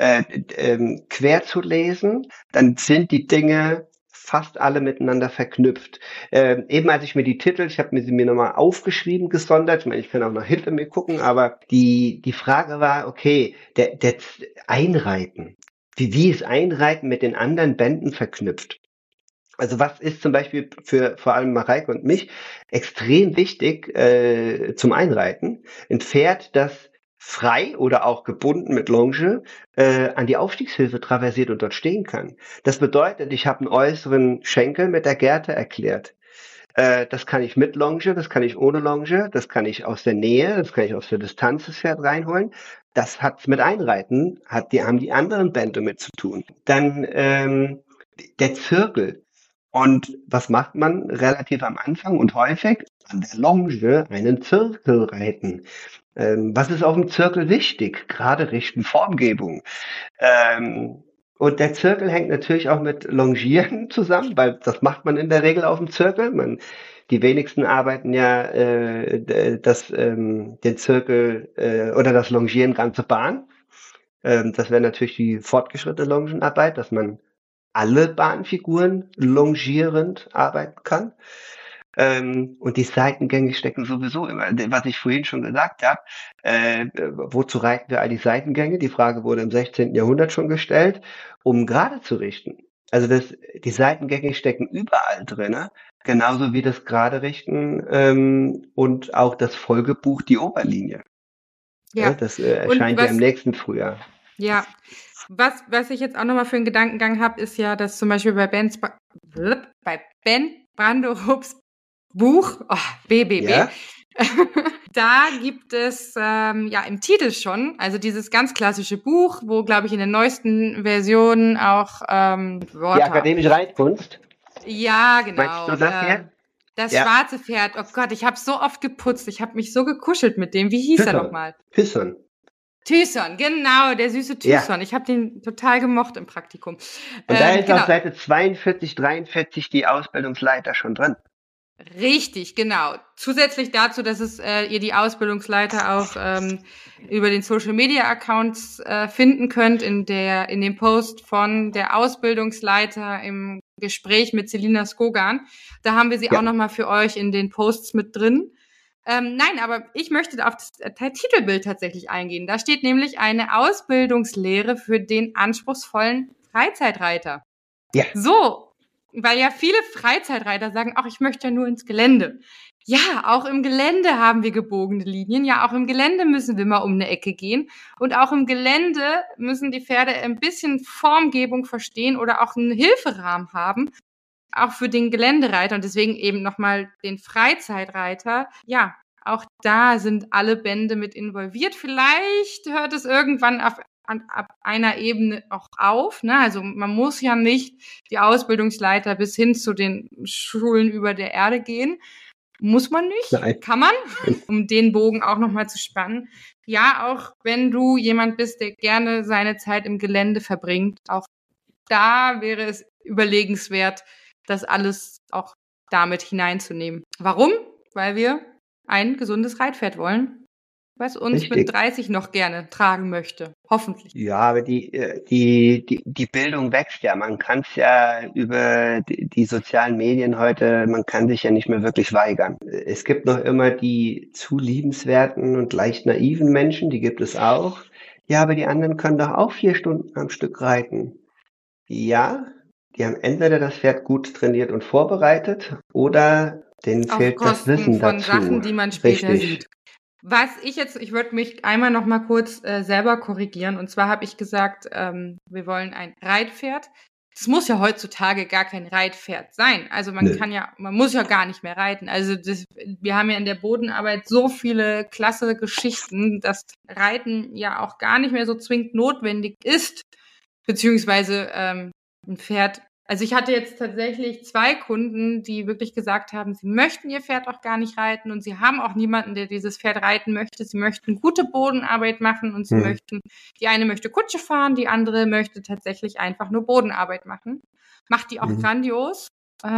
quer zu lesen, dann sind die Dinge fast alle miteinander verknüpft. Eben als ich mir die Titel, ich habe mir sie nochmal aufgeschrieben, gesondert, ich meine, ich kann auch noch hinter mir gucken, aber die Frage war, okay, der Einreiten, wie ist Einreiten mit den anderen Bänden verknüpft? Also was ist zum Beispiel für vor allem Mareike und mich extrem wichtig zum Einreiten? Ein Pferd, das frei oder auch gebunden mit Longe an die Aufstiegshilfe traversiert und dort stehen kann. Das bedeutet, ich habe einen äußeren Schenkel mit der Gerte erklärt. Das kann ich mit Longe, das kann ich ohne Longe, das kann ich aus der Nähe, das kann ich aus der Distanz das Pferd reinholen. Das hat mit Einreiten, haben die anderen Bände mit zu tun. Dann der Zirkel. Und was macht man relativ am Anfang und häufig? An der Longe einen Zirkel reiten. Was ist auf dem Zirkel wichtig? Gerade richten, Formgebung. Und der Zirkel hängt natürlich auch mit Longieren zusammen, weil das macht man in der Regel auf dem Zirkel. Die wenigsten arbeiten ja den Zirkel oder das Longieren ganze Bahn. Das wäre natürlich die fortgeschrittene Longenarbeit, dass man alle Bahnfiguren longierend arbeiten kann. Und die Seitengänge stecken sowieso immer, was ich vorhin schon gesagt habe, wozu reiten wir all die Seitengänge? Die Frage wurde im 16. Jahrhundert schon gestellt, um gerade zu richten. Also die Seitengänge stecken überall drin, genauso wie das gerade richten und auch das Folgebuch, die Oberlinie. Ja, das erscheint ja im nächsten Frühjahr. Ja, was ich jetzt auch nochmal für einen Gedankengang habe, ist ja, dass zum Beispiel bei Ben Branderups Buch, BBB, ja. Da gibt es im Titel schon, also dieses ganz klassische Buch, wo, glaube ich, in den neuesten Versionen auch Wörter... Die akademische Reitkunst? Ja, genau. Meinst du das hier? Das schwarze Pferd, oh Gott, ich habe so oft geputzt, ich habe mich so gekuschelt mit dem. Wie hieß er nochmal? Tyson, genau, der süße Tyson. Ja. Ich habe den total gemocht im Praktikum. Und da ist auf Seite 42, 43 die Ausbildungsleiter schon drin. Richtig, genau. Zusätzlich dazu, dass es ihr die Ausbildungsleiter auch über den Social Media Accounts finden könnt, in dem Post von der Ausbildungsleiter im Gespräch mit Selina Skogan. Da haben wir sie auch nochmal für euch in den Posts mit drin. Nein, aber ich möchte auf das Titelbild tatsächlich eingehen. Da steht nämlich eine Ausbildungslehre für den anspruchsvollen Freizeitreiter. Ja. So, weil ja viele Freizeitreiter sagen, ach, ich möchte ja nur ins Gelände. Ja, auch im Gelände haben wir gebogene Linien. Ja, auch im Gelände müssen wir mal um eine Ecke gehen. Und auch im Gelände müssen die Pferde ein bisschen Formgebung verstehen oder auch einen Hilferahmen haben. Auch für den Geländereiter und deswegen eben nochmal den Freizeitreiter. Ja, auch da sind alle Bände mit involviert. Vielleicht hört es irgendwann ab einer Ebene auch auf. Ne? Also man muss ja nicht die Ausbildungsleiter bis hin zu den Schulen über der Erde gehen. Muss man nicht. Nein. Kann man, um den Bogen auch nochmal zu spannen. Ja, auch wenn du jemand bist, der gerne seine Zeit im Gelände verbringt, auch da wäre es überlegenswert, das alles auch damit hineinzunehmen. Warum? Weil wir ein gesundes Reitpferd wollen, was uns mit 30 noch gerne tragen möchte. Hoffentlich. Ja, aber die Bildung wächst ja. Man kann es ja über die sozialen Medien heute, man kann sich ja nicht mehr wirklich weigern. Es gibt noch immer die zu liebenswerten und leicht naiven Menschen, die gibt es auch. Ja, aber die anderen können doch auch 4 Stunden am Stück reiten. Ja, die haben entweder das Pferd gut trainiert und vorbereitet oder denen Auf fehlt das Kosten Wissen von dazu. Sachen, die man später Richtig. sieht. Ich würde mich einmal noch mal kurz selber korrigieren. Und zwar habe ich gesagt, wir wollen ein Reitpferd. Das muss ja heutzutage gar kein Reitpferd sein. Also man Nö. muss ja gar nicht mehr reiten. Also wir haben ja in der Bodenarbeit so viele klasse Geschichten, dass Reiten ja auch gar nicht mehr so zwingend notwendig ist, beziehungsweise ein Pferd. Also ich hatte jetzt tatsächlich 2 Kunden, die wirklich gesagt haben, sie möchten ihr Pferd auch gar nicht reiten und sie haben auch niemanden, der dieses Pferd reiten möchte. Sie möchten gute Bodenarbeit machen und die eine möchte Kutsche fahren, die andere möchte tatsächlich einfach nur Bodenarbeit machen. Macht die auch Mhm. grandios.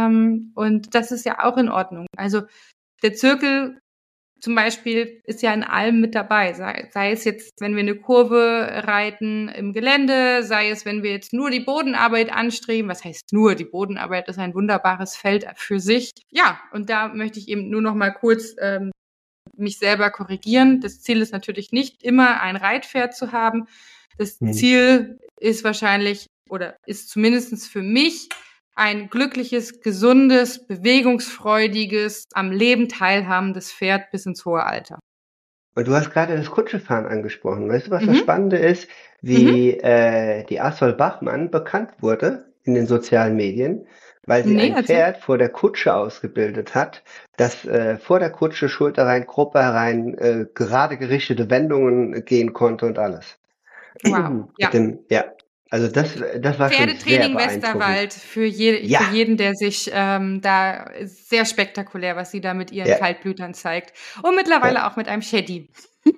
Und das ist ja auch in Ordnung. Also der Zirkel zum Beispiel ist ja in allem mit dabei. Sei es jetzt, wenn wir eine Kurve reiten im Gelände, sei es, wenn wir jetzt nur die Bodenarbeit anstreben. Was heißt nur? Die Bodenarbeit ist ein wunderbares Feld für sich. Ja, und da möchte ich eben nur noch mal kurz mich selber korrigieren. Das Ziel ist natürlich nicht immer ein Reitpferd zu haben. Das Mhm. Ziel ist wahrscheinlich oder ist zumindest für mich ein glückliches, gesundes, bewegungsfreudiges, am Leben teilhabendes Pferd bis ins hohe Alter. Und du hast gerade das Kutschefahren angesprochen. Weißt du, was das Mhm. Spannende ist? Mhm. Wie die Assol Bachmann bekannt wurde in den sozialen Medien, weil sie Nee, ein erzähl. Pferd vor der Kutsche ausgebildet hat, das vor der Kutsche Schulter rein, Gruppe herein, gerade gerichtete Wendungen gehen konnte und alles. Wow. Ja. Ja, also das war schon sehr Pferdetraining beeindruckend. Westerwald für Ja, jeden, der sich da sehr spektakulär, was sie da mit ihren ja, Kaltblütern zeigt. Und ja. mittlerweile auch mit einem Sheddy.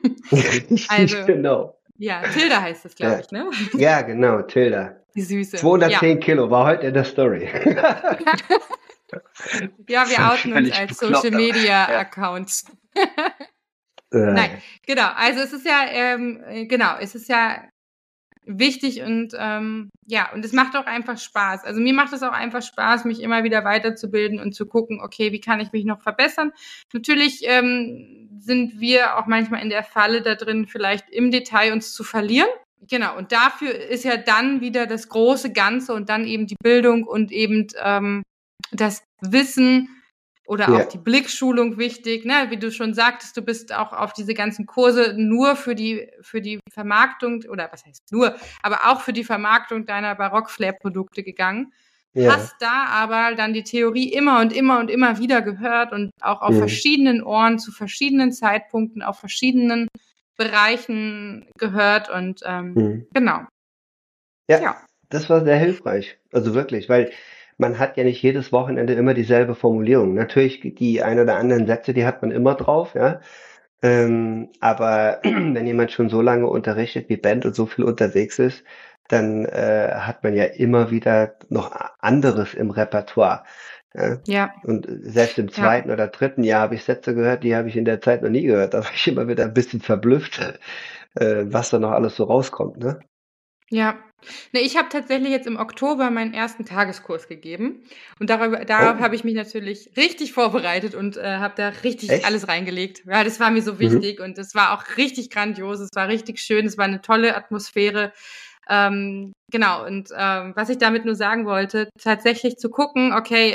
Richtig, Also, genau. ja, Tilda heißt es, glaube Ja, ich, ne? ja, genau, Tilda. Die Süße. Ja. 210 Kilo war heute in der Story. Ja, wir outen uns Völlig als Social bekloppt, aber Media ja. Accounts. Nein, Äh, genau. Also es ist ja wichtig und ja, und es macht auch einfach Spaß. Also mir macht es auch einfach Spaß, mich immer wieder weiterzubilden und zu gucken, okay, wie kann ich mich noch verbessern? Natürlich sind wir auch manchmal in der Falle da drin, vielleicht im Detail uns zu verlieren. Genau, und dafür ist ja dann wieder das große Ganze und dann eben die Bildung und eben das Wissen oder auch ja, die Blickschulung wichtig, ne? Wie du schon sagtest, du bist auch auf diese ganzen Kurse nur für die Vermarktung oder was heißt nur, aber auch für die Vermarktung deiner Barock-Flair-Produkte gegangen. ja. Hast da aber dann die Theorie immer und immer und immer wieder gehört und auch auf Mhm. verschiedenen Ohren zu verschiedenen Zeitpunkten auf verschiedenen Bereichen gehört und Mhm. genau. Ja, Ja. das war sehr hilfreich. Also wirklich, weil man hat ja nicht jedes Wochenende immer dieselbe Formulierung. Natürlich die ein oder anderen Sätze, die hat man immer drauf, ja. Aber wenn jemand schon so lange unterrichtet wie Bent und so viel unterwegs ist, dann hat man ja immer wieder noch anderes im Repertoire. Ja? Ja, Und selbst im ja. zweiten oder dritten Jahr habe ich Sätze gehört, die habe ich in der Zeit noch nie gehört. Da war ich immer wieder ein bisschen verblüfft, was da noch alles so rauskommt, ne? Ja. Ne, ich habe tatsächlich jetzt im Oktober meinen ersten Tageskurs gegeben und darauf habe Oh, ich mich natürlich richtig vorbereitet und habe da richtig echt? alles reingelegt. Ja, das war mir so Mhm. wichtig und es war auch richtig grandios, es war richtig schön, es war eine tolle Atmosphäre. Genau, und was ich damit nur sagen wollte, tatsächlich zu gucken, okay,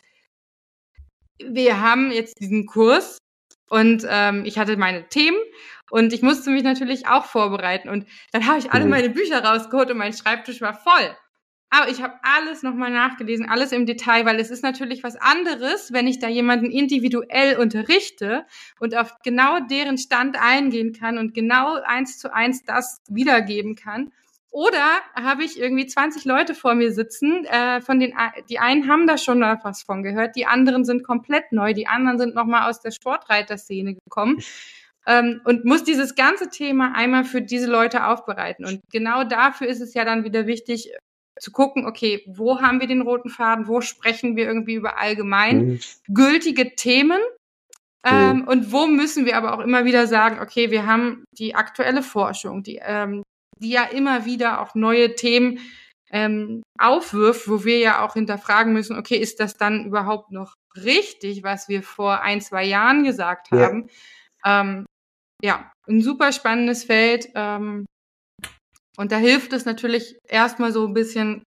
wir haben jetzt diesen Kurs und ich hatte meine Themen und ich musste mich natürlich auch vorbereiten. Und dann habe ich alle Mhm. meine Bücher rausgeholt und mein Schreibtisch war voll. Aber ich habe alles nochmal nachgelesen, alles im Detail, weil es ist natürlich was anderes, wenn ich da jemanden individuell unterrichte und auf genau deren Stand eingehen kann und genau 1:1 das wiedergeben kann. Oder habe ich irgendwie 20 Leute vor mir sitzen, die einen haben da schon mal was von gehört, die anderen sind komplett neu, die anderen sind nochmal aus der Sportreiterszene gekommen und muss dieses ganze Thema einmal für diese Leute aufbereiten. Und genau dafür ist es ja dann wieder wichtig zu gucken, okay, wo haben wir den roten Faden, wo sprechen wir irgendwie über allgemein Mhm. gültige Themen Mhm. und wo müssen wir aber auch immer wieder sagen, okay, wir haben die aktuelle Forschung, die ja immer wieder auch neue Themen aufwirft, wo wir ja auch hinterfragen müssen, okay, ist das dann überhaupt noch richtig, was wir vor 1, 2 Jahren gesagt Ja. haben? Ähm, ja, ein super spannendes Feld. Und da hilft es natürlich erstmal so ein bisschen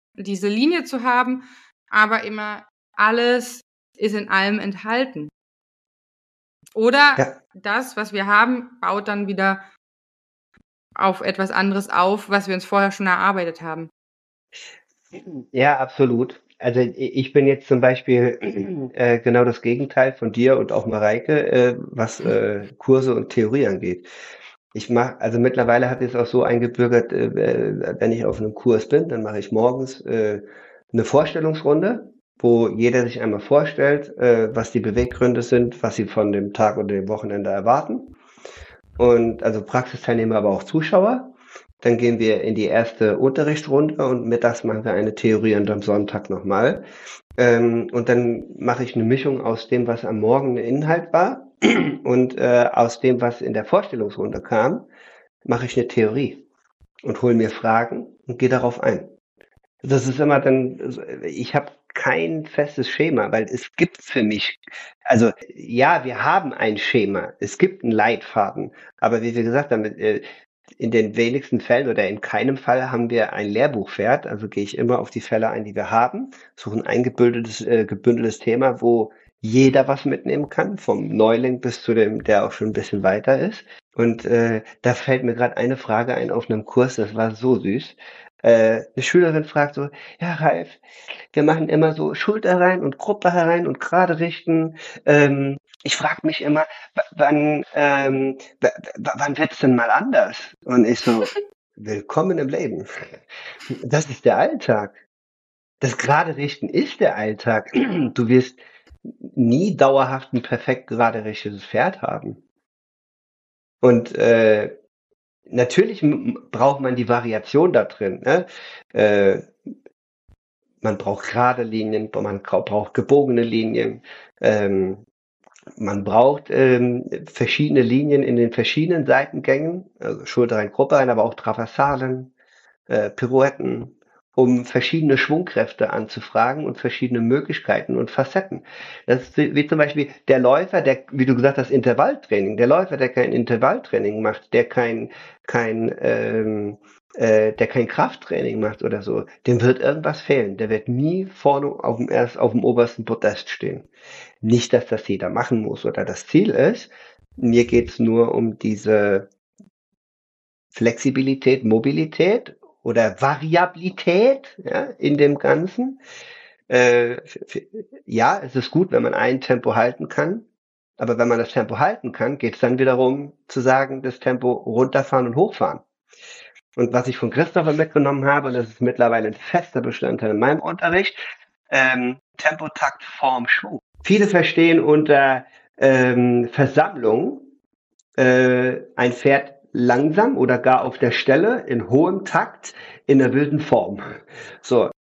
diese Linie zu haben, aber immer alles ist in allem enthalten. Oder Ja. das, was wir haben, baut dann wieder auf etwas anderes auf, was wir uns vorher schon erarbeitet haben. Ja, absolut. Also ich bin jetzt zum Beispiel genau das Gegenteil von dir und auch Mareike, was Kurse und Theorie angeht. Also mittlerweile hat es auch so eingebürgert, wenn ich auf einem Kurs bin, dann mache ich morgens eine Vorstellungsrunde, wo jeder sich einmal vorstellt, was die Beweggründe sind, was sie von dem Tag oder dem Wochenende erwarten. Und also Praxisteilnehmer, aber auch Zuschauer. Dann gehen wir in die erste Unterrichtsrunde und mittags machen wir eine Theorie und am Sonntag nochmal. Und dann mache ich eine Mischung aus dem, was am Morgen der Inhalt war und aus dem, was in der Vorstellungsrunde kam, mache ich eine Theorie und hole mir Fragen und gehe darauf ein. Das ist immer dann, ich habe kein festes Schema, weil es gibt für mich, also ja, wir haben ein Schema, es gibt einen Leitfaden, aber wie wir gesagt haben, in den wenigsten Fällen oder in keinem Fall haben wir ein Lehrbuchpferd, also gehe ich immer auf die Fälle ein, die wir haben, suche ein gebündeltes Thema, wo jeder was mitnehmen kann, vom Neuling bis zu dem, der auch schon ein bisschen weiter ist. Und da fällt mir gerade eine Frage ein auf einem Kurs, das war so süß. Eine Schülerin fragt so, ja Ralf, wir machen immer so Schulter rein und Gruppe herein und gerade richten. Ich frage mich immer, wann wird's denn mal anders? Und ich so, willkommen im Leben. Das ist der Alltag. Das gerade richten ist der Alltag. Du wirst nie dauerhaft ein perfekt gerade richtetes Pferd haben. Und natürlich braucht man die Variation da drin. Ne? Man braucht gerade Linien, man braucht gebogene Linien. Man braucht verschiedene Linien in den verschiedenen Seitengängen, also Schulter rein, Gruppe rein, aber auch Traversalen, Pirouetten, um verschiedene Schwungkräfte anzufragen und verschiedene Möglichkeiten und Facetten. Das ist wie zum Beispiel der Läufer, der, wie du gesagt hast, Intervalltraining. Der Läufer, der kein Intervalltraining macht, der kein Krafttraining macht oder so, dem wird irgendwas fehlen. Der wird nie vorne erst auf dem obersten Podest stehen. Nicht, dass das jeder machen muss oder das Ziel ist. Mir geht's nur um diese Flexibilität, Mobilität oder Variabilität, ja, in dem Ganzen. Ja, es ist gut, wenn man ein Tempo halten kann. Aber wenn man das Tempo halten kann, geht es dann wiederum zu sagen, das Tempo runterfahren und hochfahren. Und was ich von Christopher mitgenommen habe, und das ist mittlerweile ein fester Bestandteil in meinem Unterricht, Tempo, Takt, Form, Schwung. Viele verstehen unter Versammlung ein Pferd langsam oder gar auf der Stelle, in hohem Takt, in der wilden Form. So.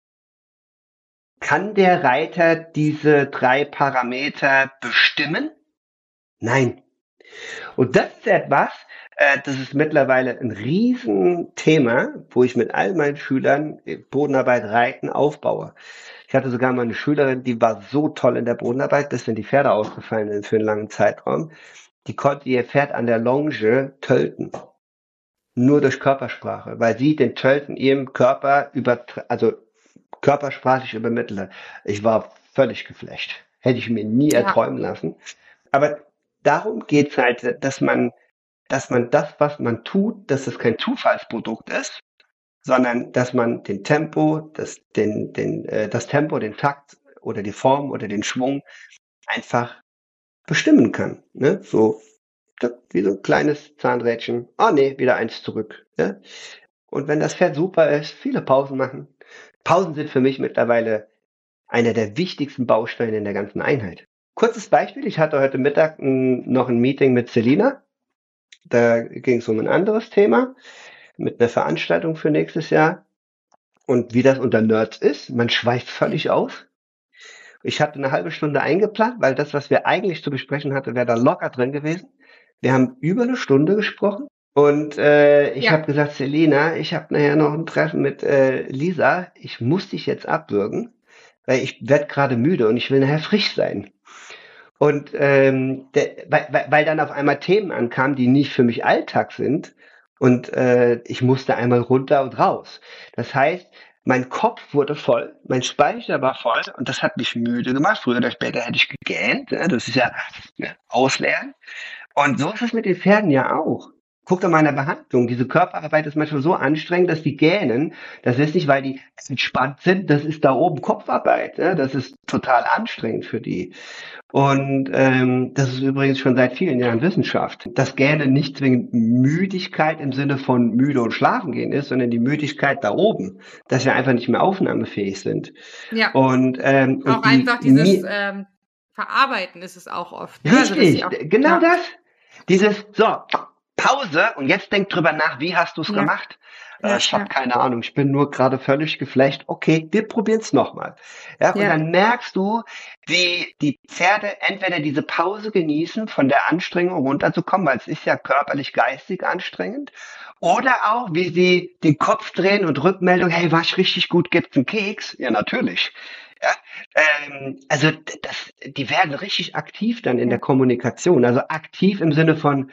Kann der Reiter diese 3 Parameter bestimmen? Nein. Und das ist etwas, das ist mittlerweile ein Riesenthema, wo ich mit all meinen Schülern Bodenarbeit, Reiten aufbaue. Ich hatte sogar mal eine Schülerin, die war so toll in der Bodenarbeit, bis dann die Pferde ausgefallen sind für einen langen Zeitraum. Die konnte ihr Pferd an der Longe tölten. Nur durch Körpersprache, weil sie den Tölten ihrem Körper körpersprachlich übermittelt. Ich war völlig geflasht. Hätte ich mir nie erträumen lassen. Aber darum geht's halt, dass man das, was man tut, dass es kein Zufallsprodukt ist, sondern dass man den Tempo, das Tempo, den Takt oder die Form oder den Schwung einfach bestimmen kann. Ne? So wie so ein kleines Zahnrädchen. Ah nee, wieder eins zurück. Ja? Und wenn das Pferd super ist, viele Pausen machen. Pausen sind für mich mittlerweile einer der wichtigsten Bausteine in der ganzen Einheit. Kurzes Beispiel, ich hatte heute Mittag noch ein Meeting mit Selina. Da ging es um ein anderes Thema, mit einer Veranstaltung für nächstes Jahr. Und wie das unter Nerds ist, man schweift völlig aus. Ich hatte eine halbe Stunde eingeplant, weil das, was wir eigentlich zu besprechen hatten, wäre da locker drin gewesen. Wir haben über eine Stunde gesprochen. Und ich habe gesagt, Selina, ich habe nachher noch ein Treffen mit Lisa. Ich muss dich jetzt abwürgen, weil ich werde gerade müde und ich will nachher frisch sein. Und weil dann auf einmal Themen ankamen, die nicht für mich Alltag sind. Und ich musste einmal runter und raus. Das heißt, Mein Kopf wurde voll, mein Speicher war voll und das hat mich müde gemacht. Früher oder später hätte ich gegähnt. Das ist ja Ausleeren. Und so ist es mit den Pferden ja auch. Guck doch mal in der Behandlung. Diese Körperarbeit ist manchmal so anstrengend, dass die gähnen. Das ist nicht, weil die entspannt sind. Das ist da oben Kopfarbeit. Das ist total anstrengend für die. Und das ist übrigens schon seit vielen Jahren Wissenschaft. Dass Gähnen nicht zwingend Müdigkeit im Sinne von müde und schlafen gehen ist, sondern die Müdigkeit da oben, dass wir einfach nicht mehr aufnahmefähig sind. Ja. Und auch einfach dieses Verarbeiten ist es auch oft. Richtig, also, genau das. Dieses, so, Pause und jetzt denk drüber nach, wie hast du es gemacht? Ich habe keine Ahnung, ich bin nur gerade völlig geflasht. Okay, wir probieren es nochmal. Ja, und dann merkst du, wie die Pferde entweder diese Pause genießen, von der Anstrengung runterzukommen, weil es ist ja körperlich, geistig anstrengend, oder auch, wie sie den Kopf drehen und Rückmeldung, hey, war ich richtig gut, gibt's einen Keks? Ja, natürlich. Ja, also die werden richtig aktiv dann in der Kommunikation, also aktiv im Sinne von,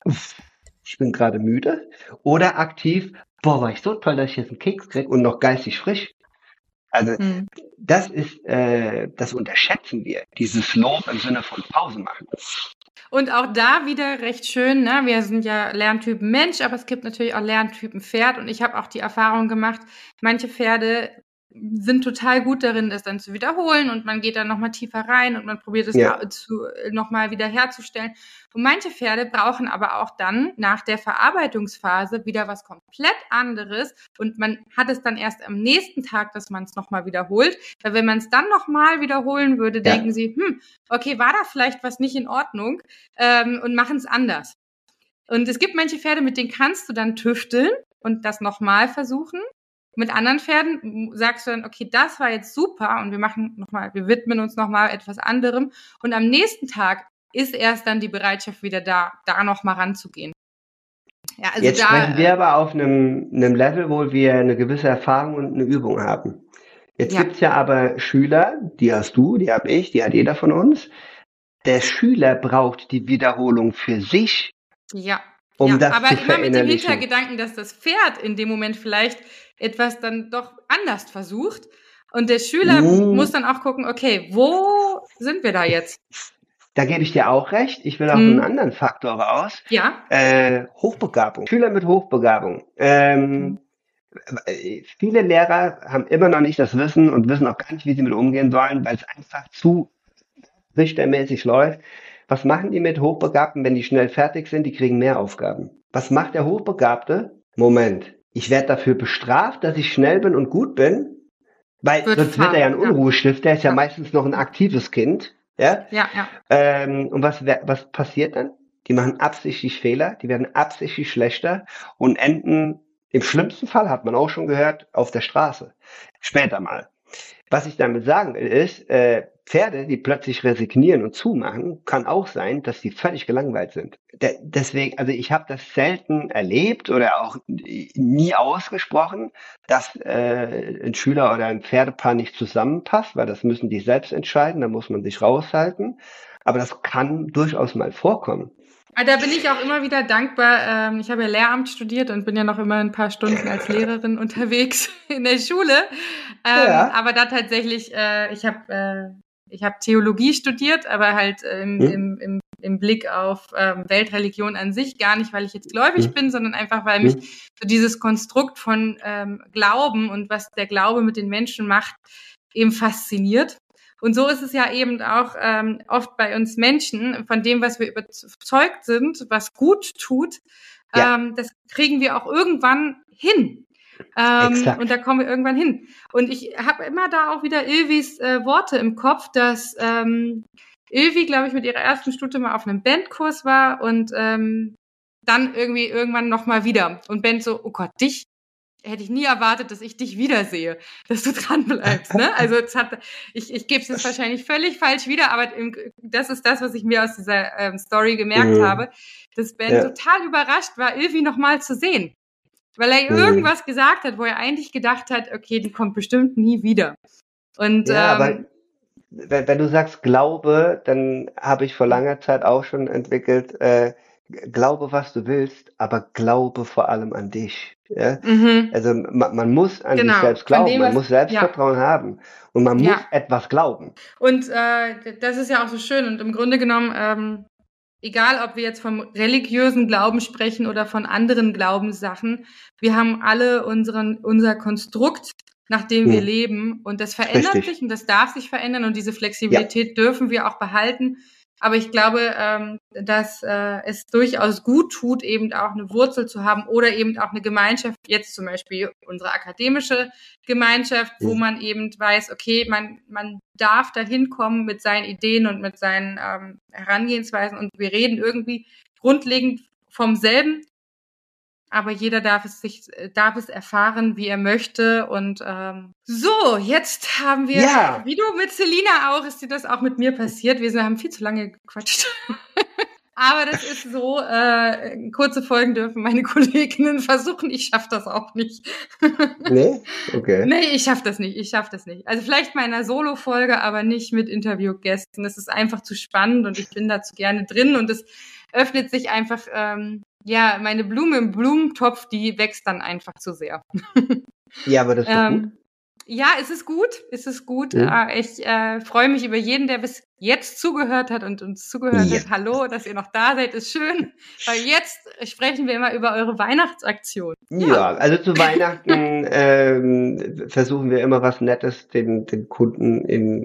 ich bin gerade müde, oder aktiv, boah, war ich so toll, dass ich jetzt einen Keks kriege und noch geistig frisch. Also das ist, das unterschätzen wir, dieses Lob im Sinne von Pause machen. Und auch da wieder recht schön, ne? Wir sind ja Lerntypen Mensch, aber es gibt natürlich auch Lerntypen Pferd und ich habe auch die Erfahrung gemacht, manche Pferde sind total gut darin, das dann zu wiederholen und man geht dann nochmal tiefer rein und man probiert es nochmal wieder herzustellen. Und manche Pferde brauchen aber auch dann nach der Verarbeitungsphase wieder was komplett anderes und man hat es dann erst am nächsten Tag, dass man es nochmal wiederholt. Weil wenn man es dann nochmal wiederholen würde, denken sie, okay, war da vielleicht was nicht in Ordnung und machen es anders. Und es gibt manche Pferde, mit denen kannst du dann tüfteln und das nochmal versuchen. Mit anderen Pferden sagst du dann, okay, das war jetzt super und wir widmen uns nochmal etwas anderem. Und am nächsten Tag ist erst dann die Bereitschaft wieder da nochmal ranzugehen. Ja, also jetzt sprechen wir aber auf einem Level, wo wir eine gewisse Erfahrung und eine Übung haben. Jetzt gibt's ja aber Schüler, die hast du, die habe ich, die hat jeder von uns. Der Schüler braucht die Wiederholung für sich, um das aber zu immer mit dem verinnerlichen. Hintergedanken, dass das Pferd in dem Moment vielleicht etwas dann doch anders versucht. Und der Schüler muss dann auch gucken, okay, wo sind wir da jetzt? Da gebe ich dir auch recht. Ich will auch einen anderen Faktor raus. Ja. Hochbegabung. Schüler mit Hochbegabung. Viele Lehrer haben immer noch nicht das Wissen und wissen auch gar nicht, wie sie mit umgehen sollen, weil es einfach zu richtermäßig läuft. Was machen die mit Hochbegabten, wenn die schnell fertig sind? Die kriegen mehr Aufgaben. Was macht der Hochbegabte? Moment. Ich werde dafür bestraft, dass ich schnell bin und gut bin, weil sonst wird er ja ein Unruhestift, der ist ja meistens noch ein aktives Kind. Ja. Und was passiert dann? Die machen absichtlich Fehler, die werden absichtlich schlechter und enden, im schlimmsten Fall, hat man auch schon gehört, auf der Straße. Später mal. Was ich damit sagen will, ist, Pferde, die plötzlich resignieren und zumachen, kann auch sein, dass die völlig gelangweilt sind. Deswegen, also ich habe das selten erlebt oder auch nie ausgesprochen, dass ein Schüler oder ein Pferdepaar nicht zusammenpasst, weil das müssen die selbst entscheiden, da muss man sich raushalten. Aber das kann durchaus mal vorkommen. Da bin ich auch immer wieder dankbar. Ich habe ja Lehramt studiert und bin ja noch immer ein paar Stunden als Lehrerin unterwegs in der Schule. Aber da tatsächlich, ich habe Theologie studiert, aber halt im Blick auf Weltreligion an sich gar nicht, weil ich jetzt gläubig bin, sondern einfach, weil mich so dieses Konstrukt von Glauben und was der Glaube mit den Menschen macht, eben fasziniert. Und so ist es ja eben auch oft bei uns Menschen, von dem, was wir überzeugt sind, was gut tut, das kriegen wir auch irgendwann hin. Und da kommen wir irgendwann hin. Und ich habe immer da auch wieder Ilvis Worte im Kopf, dass Ilvi, glaube ich, mit ihrer ersten Stute mal auf einem Bandkurs war und dann irgendwie irgendwann nochmal wieder. Und Ben so, oh Gott, dich hätte ich nie erwartet, dass ich dich wiedersehe, dass du dran bleibst. Ne? Also ich gebe es jetzt wahrscheinlich völlig falsch wieder, aber das ist das, was ich mir aus dieser Story gemerkt habe, dass Ben total überrascht war, Ilvi nochmal zu sehen. Weil er irgendwas gesagt hat, wo er eigentlich gedacht hat, okay, die kommt bestimmt nie wieder. Und aber wenn du sagst Glaube, dann habe ich vor langer Zeit auch schon entwickelt, glaube, was du willst, aber glaube vor allem an dich. Ja? Mhm. Also man muss an sich Genau. selbst Von glauben, dem, man was, muss ja, Selbstvertrauen haben und man muss ja. etwas glauben. Und das ist ja auch so schön. Und im Grunde genommen, egal ob wir jetzt vom religiösen Glauben sprechen oder von anderen Glaubenssachen, wir haben alle unser Konstrukt, nach dem wir Hm, leben. Und das verändert richtig. sich und das darf sich verändern und diese Ja, Flexibilität dürfen wir auch behalten. Aber ich glaube, dass es durchaus gut tut, eben auch eine Wurzel zu haben oder eben auch eine Gemeinschaft, jetzt zum Beispiel unsere akademische Gemeinschaft, wo hm. man eben weiß, okay, man darf da hinkommen mit seinen Ideen und mit seinen Herangehensweisen und wir reden irgendwie grundlegend vom selben, aber jeder darf es erfahren, wie er möchte. Und so, jetzt haben wir, Ja, wie du mit Selina auch, ist dir das auch mit mir passiert. Wir haben viel zu lange gequatscht. Aber das ist so, kurze Folgen dürfen meine Kolleginnen versuchen. Ich schaffe das auch nicht. nee, okay. Nee, ich schaff das nicht. Also vielleicht mal in einer Solo-Folge, aber nicht mit Interviewgästen. Das ist einfach zu spannend und ich bin da zu gerne drin und es öffnet sich einfach, meine Blume im Blumentopf, die wächst dann einfach zu sehr. Ja, aber das ist doch gut. Ja, es ist gut. Hm? Ich freue mich über jeden, der bis jetzt zugehört hat und uns zugehört Ja. hat. Hallo, dass ihr noch da seid, ist schön. Weil jetzt sprechen wir immer über eure Weihnachtsaktion. Ja. Ja, also zu Weihnachten versuchen wir immer was Nettes den Kunden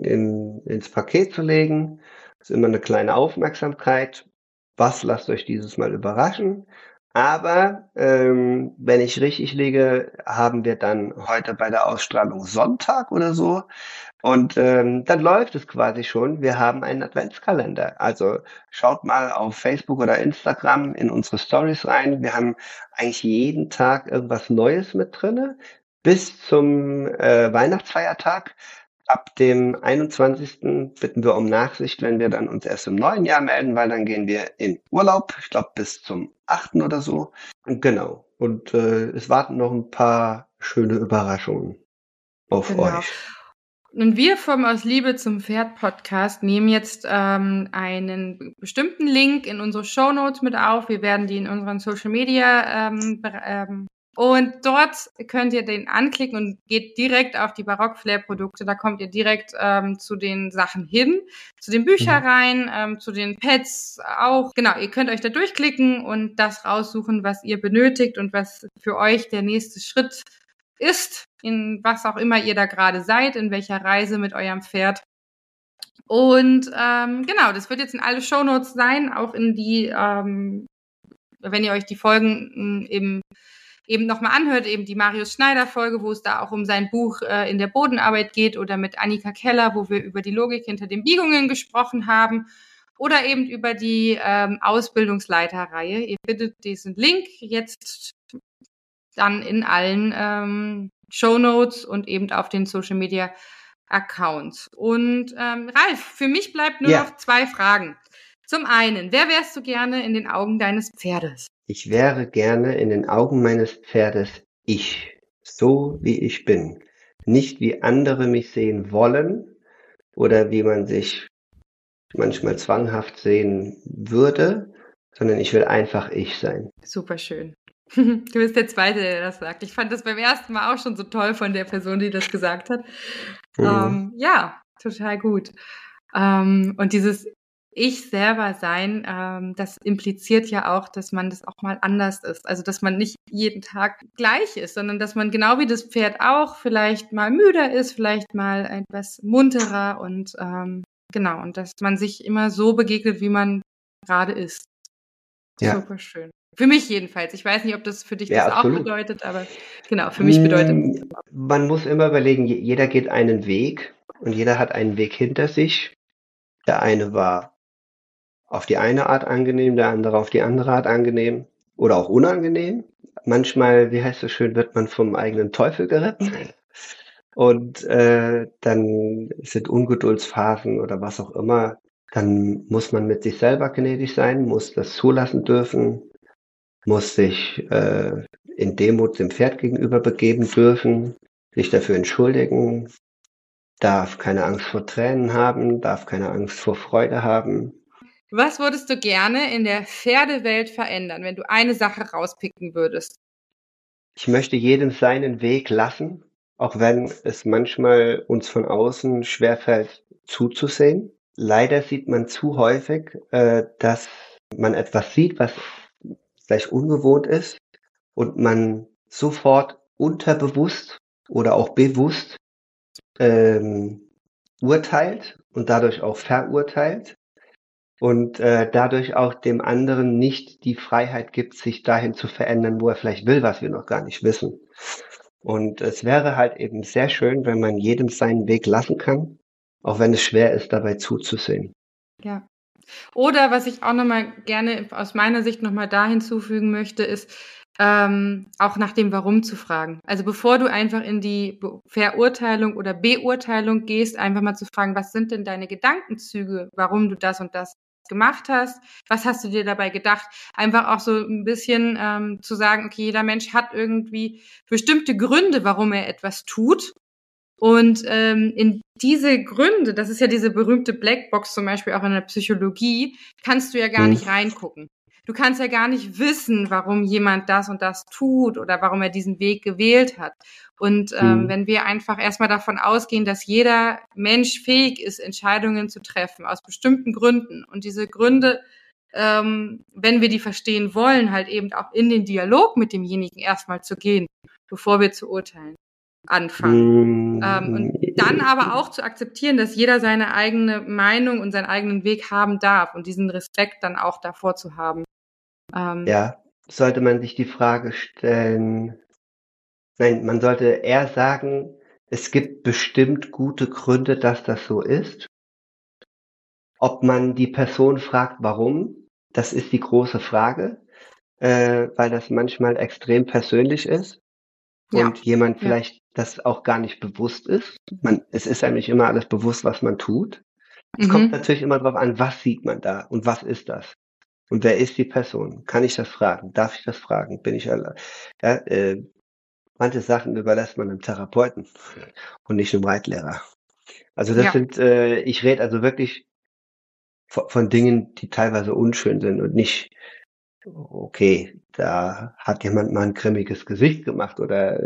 ins Paket zu legen. Das ist immer eine kleine Aufmerksamkeit. Was lasst euch dieses Mal überraschen? Aber wenn ich richtig liege, haben wir dann heute bei der Ausstrahlung Sonntag oder so. Und dann läuft es quasi schon. Wir haben einen Adventskalender. Also schaut mal auf Facebook oder Instagram in unsere Stories rein. Wir haben eigentlich jeden Tag irgendwas Neues mit drinne. Bis zum Weihnachtsfeiertag. Ab dem 21. bitten wir um Nachsicht, wenn wir dann uns erst im neuen Jahr melden, weil dann gehen wir in Urlaub. Ich glaube bis zum 8. oder so. Und genau. Und es warten noch ein paar schöne Überraschungen auf Genau. euch. Und wir vom Aus Liebe zum Pferd Podcast nehmen jetzt einen bestimmten Link in unsere Shownotes mit auf. Wir werden die in unseren Social Media und dort könnt ihr den anklicken und geht direkt auf die Barock-Flair-Produkte. Da kommt ihr direkt zu den Sachen hin, zu den Büchereien, zu den Pads auch. Genau, ihr könnt euch da durchklicken und das raussuchen, was ihr benötigt und was für euch der nächste Schritt ist, in was auch immer ihr da gerade seid, in welcher Reise mit eurem Pferd. Und genau, das wird jetzt in alle Shownotes sein, auch in die, wenn ihr euch die Folgen eben nochmal anhört, eben die Marius Schneider Folge, wo es da auch um sein Buch in der Bodenarbeit geht oder mit Annika Keller, wo wir über die Logik hinter den Biegungen gesprochen haben oder eben über die Ausbildungsleiterreihe. Ihr findet diesen Link jetzt dann in allen Shownotes und eben auf den Social Media Accounts. Und Ralf, für mich bleibt nur noch 2 Fragen. Zum einen, wer wärst du gerne in den Augen deines Pferdes? Ich wäre gerne in den Augen meines Pferdes ich, so wie ich bin. Nicht wie andere mich sehen wollen oder wie man sich manchmal zwanghaft sehen würde, sondern ich will einfach ich sein. Super schön. Du bist der Zweite, der das sagt. Ich fand das beim ersten Mal auch schon so toll von der Person, die das gesagt hat. Ja, total gut. Und dieses Ich selber sein, das impliziert ja auch, dass man das auch mal anders ist. Also, dass man nicht jeden Tag gleich ist, sondern dass man genau wie das Pferd auch vielleicht mal müder ist, vielleicht mal etwas munterer und genau. Und dass man sich immer so begegnet, wie man gerade ist. Ja. Super schön. Für mich jedenfalls. Ich weiß nicht, ob das für dich Ja, das absolut. auch bedeutet, aber genau, für mich bedeutet das. Man muss immer überlegen, jeder geht einen Weg und jeder hat einen Weg hinter sich. Der eine war auf die eine Art angenehm, der andere auf die andere Art angenehm oder auch unangenehm. Manchmal, wie heißt es schön, wird man vom eigenen Teufel geritten. Und dann sind Ungeduldsphasen oder was auch immer. Dann muss man mit sich selber gnädig sein, muss das zulassen dürfen, muss sich in Demut dem Pferd gegenüber begeben dürfen, sich dafür entschuldigen, darf keine Angst vor Tränen haben, darf keine Angst vor Freude haben. Was würdest du gerne in der Pferdewelt verändern, wenn du eine Sache rauspicken würdest? Ich möchte jedem seinen Weg lassen, auch wenn es manchmal uns von außen schwerfällt zuzusehen. Leider sieht man zu häufig, dass man etwas sieht, was vielleicht ungewohnt ist und man sofort unterbewusst oder auch bewusst urteilt und dadurch auch verurteilt und dadurch auch dem anderen nicht die Freiheit gibt, sich dahin zu verändern, wo er vielleicht will, was wir noch gar nicht wissen. Und es wäre halt eben sehr schön, wenn man jedem seinen Weg lassen kann, auch wenn es schwer ist, dabei zuzusehen. Ja. Oder was ich auch nochmal gerne aus meiner Sicht nochmal da hinzufügen möchte, ist auch nach dem Warum zu fragen. Also bevor du einfach in die Verurteilung oder Beurteilung gehst, einfach mal zu fragen, was sind denn deine Gedankenzüge, warum du das und das gemacht hast, was hast du dir dabei gedacht? Einfach auch so ein bisschen zu sagen, okay, jeder Mensch hat irgendwie bestimmte Gründe, warum er etwas tut. Und in diese Gründe, das ist ja diese berühmte Blackbox zum Beispiel auch in der Psychologie, kannst du ja gar nicht reingucken. Du kannst ja gar nicht wissen, warum jemand das und das tut oder warum er diesen Weg gewählt hat. Und wenn wir einfach erstmal davon ausgehen, dass jeder Mensch fähig ist, Entscheidungen zu treffen aus bestimmten Gründen und diese Gründe, wenn wir die verstehen wollen, halt eben auch in den Dialog mit demjenigen erstmal zu gehen, bevor wir zu urteilen anfangen. Und dann aber auch zu akzeptieren, dass jeder seine eigene Meinung und seinen eigenen Weg haben darf und diesen Respekt dann auch davor zu haben. Ja, sollte man sich die Frage stellen, nein, man sollte eher sagen, es gibt bestimmt gute Gründe, dass das so ist. Ob man die Person fragt, warum, das ist die große Frage, weil das manchmal extrem persönlich ist und jemand vielleicht das auch gar nicht bewusst ist. Es ist einem nicht immer alles bewusst, was man tut. Es kommt natürlich immer darauf an, was sieht man da und was ist das? Und wer ist die Person? Kann ich das fragen? Darf ich das fragen? Bin ich allein? Ja, manche Sachen überlässt man einem Therapeuten und nicht einem Reitlehrer. Also das sind, ich rede also wirklich von Dingen, die teilweise unschön sind und nicht, okay, da hat jemand mal ein grimmiges Gesicht gemacht oder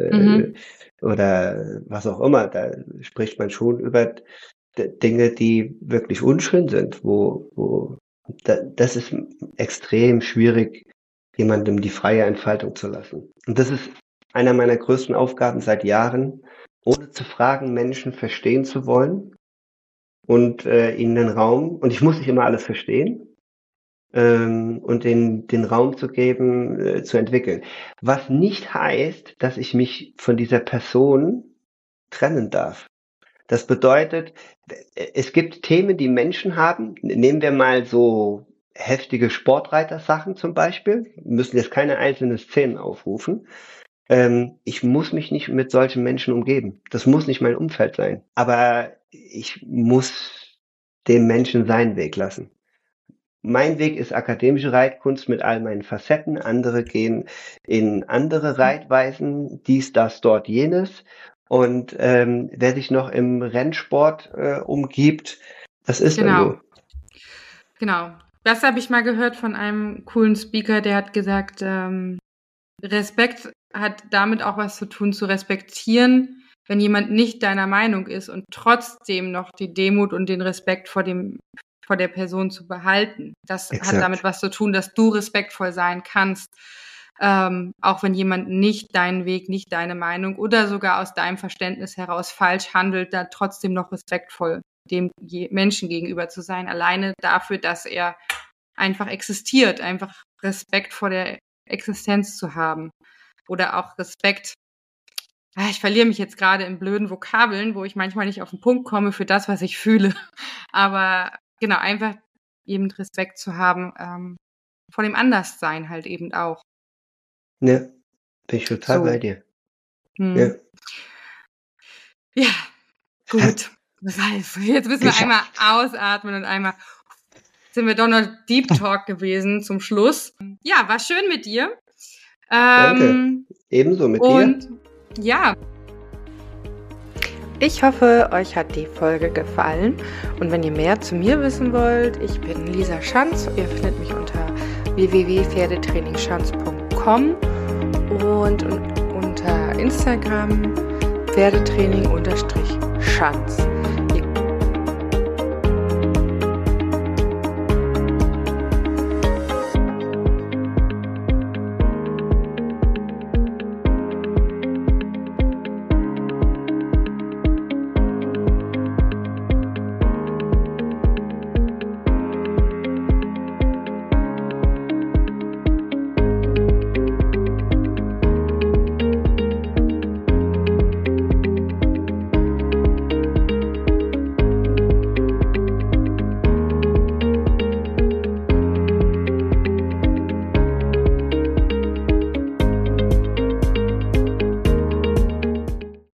was auch immer. Da spricht man schon über Dinge, die wirklich unschön sind, das ist extrem schwierig, jemandem die freie Entfaltung zu lassen. Und das ist einer meiner größten Aufgaben seit Jahren, ohne zu fragen, Menschen verstehen zu wollen und ihnen den Raum, und ich muss nicht immer alles verstehen, und den Raum zu geben, zu entwickeln. Was nicht heißt, dass ich mich von dieser Person trennen darf. Das bedeutet, es gibt Themen, die Menschen haben. Nehmen wir mal so heftige Sportreiter-Sachen zum Beispiel. Wir müssen jetzt keine einzelnen Szenen aufrufen. Ich muss mich nicht mit solchen Menschen umgeben. Das muss nicht mein Umfeld sein. Aber ich muss dem Menschen seinen Weg lassen. Mein Weg ist akademische Reitkunst mit all meinen Facetten. Andere gehen in andere Reitweisen, dies, das, dort, jenes. Und wer sich noch im Rennsport umgibt, das ist dann so. Genau. Das habe ich mal gehört von einem coolen Speaker, der hat gesagt, Respekt hat damit auch was zu tun, zu respektieren, wenn jemand nicht deiner Meinung ist und trotzdem noch die Demut und den Respekt vor der Person zu behalten. Das hat damit was zu tun, dass du respektvoll sein kannst. Auch wenn jemand nicht deinen Weg, nicht deine Meinung oder sogar aus deinem Verständnis heraus falsch handelt, da trotzdem noch respektvoll dem Menschen gegenüber zu sein, alleine dafür, dass er einfach existiert, einfach Respekt vor der Existenz zu haben oder auch Respekt. Ich verliere mich jetzt gerade in blöden Vokabeln, wo ich manchmal nicht auf den Punkt komme für das, was ich fühle, aber genau, einfach eben Respekt zu haben vor dem Anderssein halt eben auch. Ja, bin ich total bei dir. Ja, gut. Jetzt müssen wir einmal ausatmen und einmal sind wir doch noch Deep Talk gewesen zum Schluss. Ja, war schön mit dir. Danke. Ebenso mit dir. Und ja. Ich hoffe, euch hat die Folge gefallen und wenn ihr mehr zu mir wissen wollt, ich bin Lisa Schanz. Ihr findet mich unter www.pferdetrainingschanz.com und unter Instagram Pferdetraining_Schanz.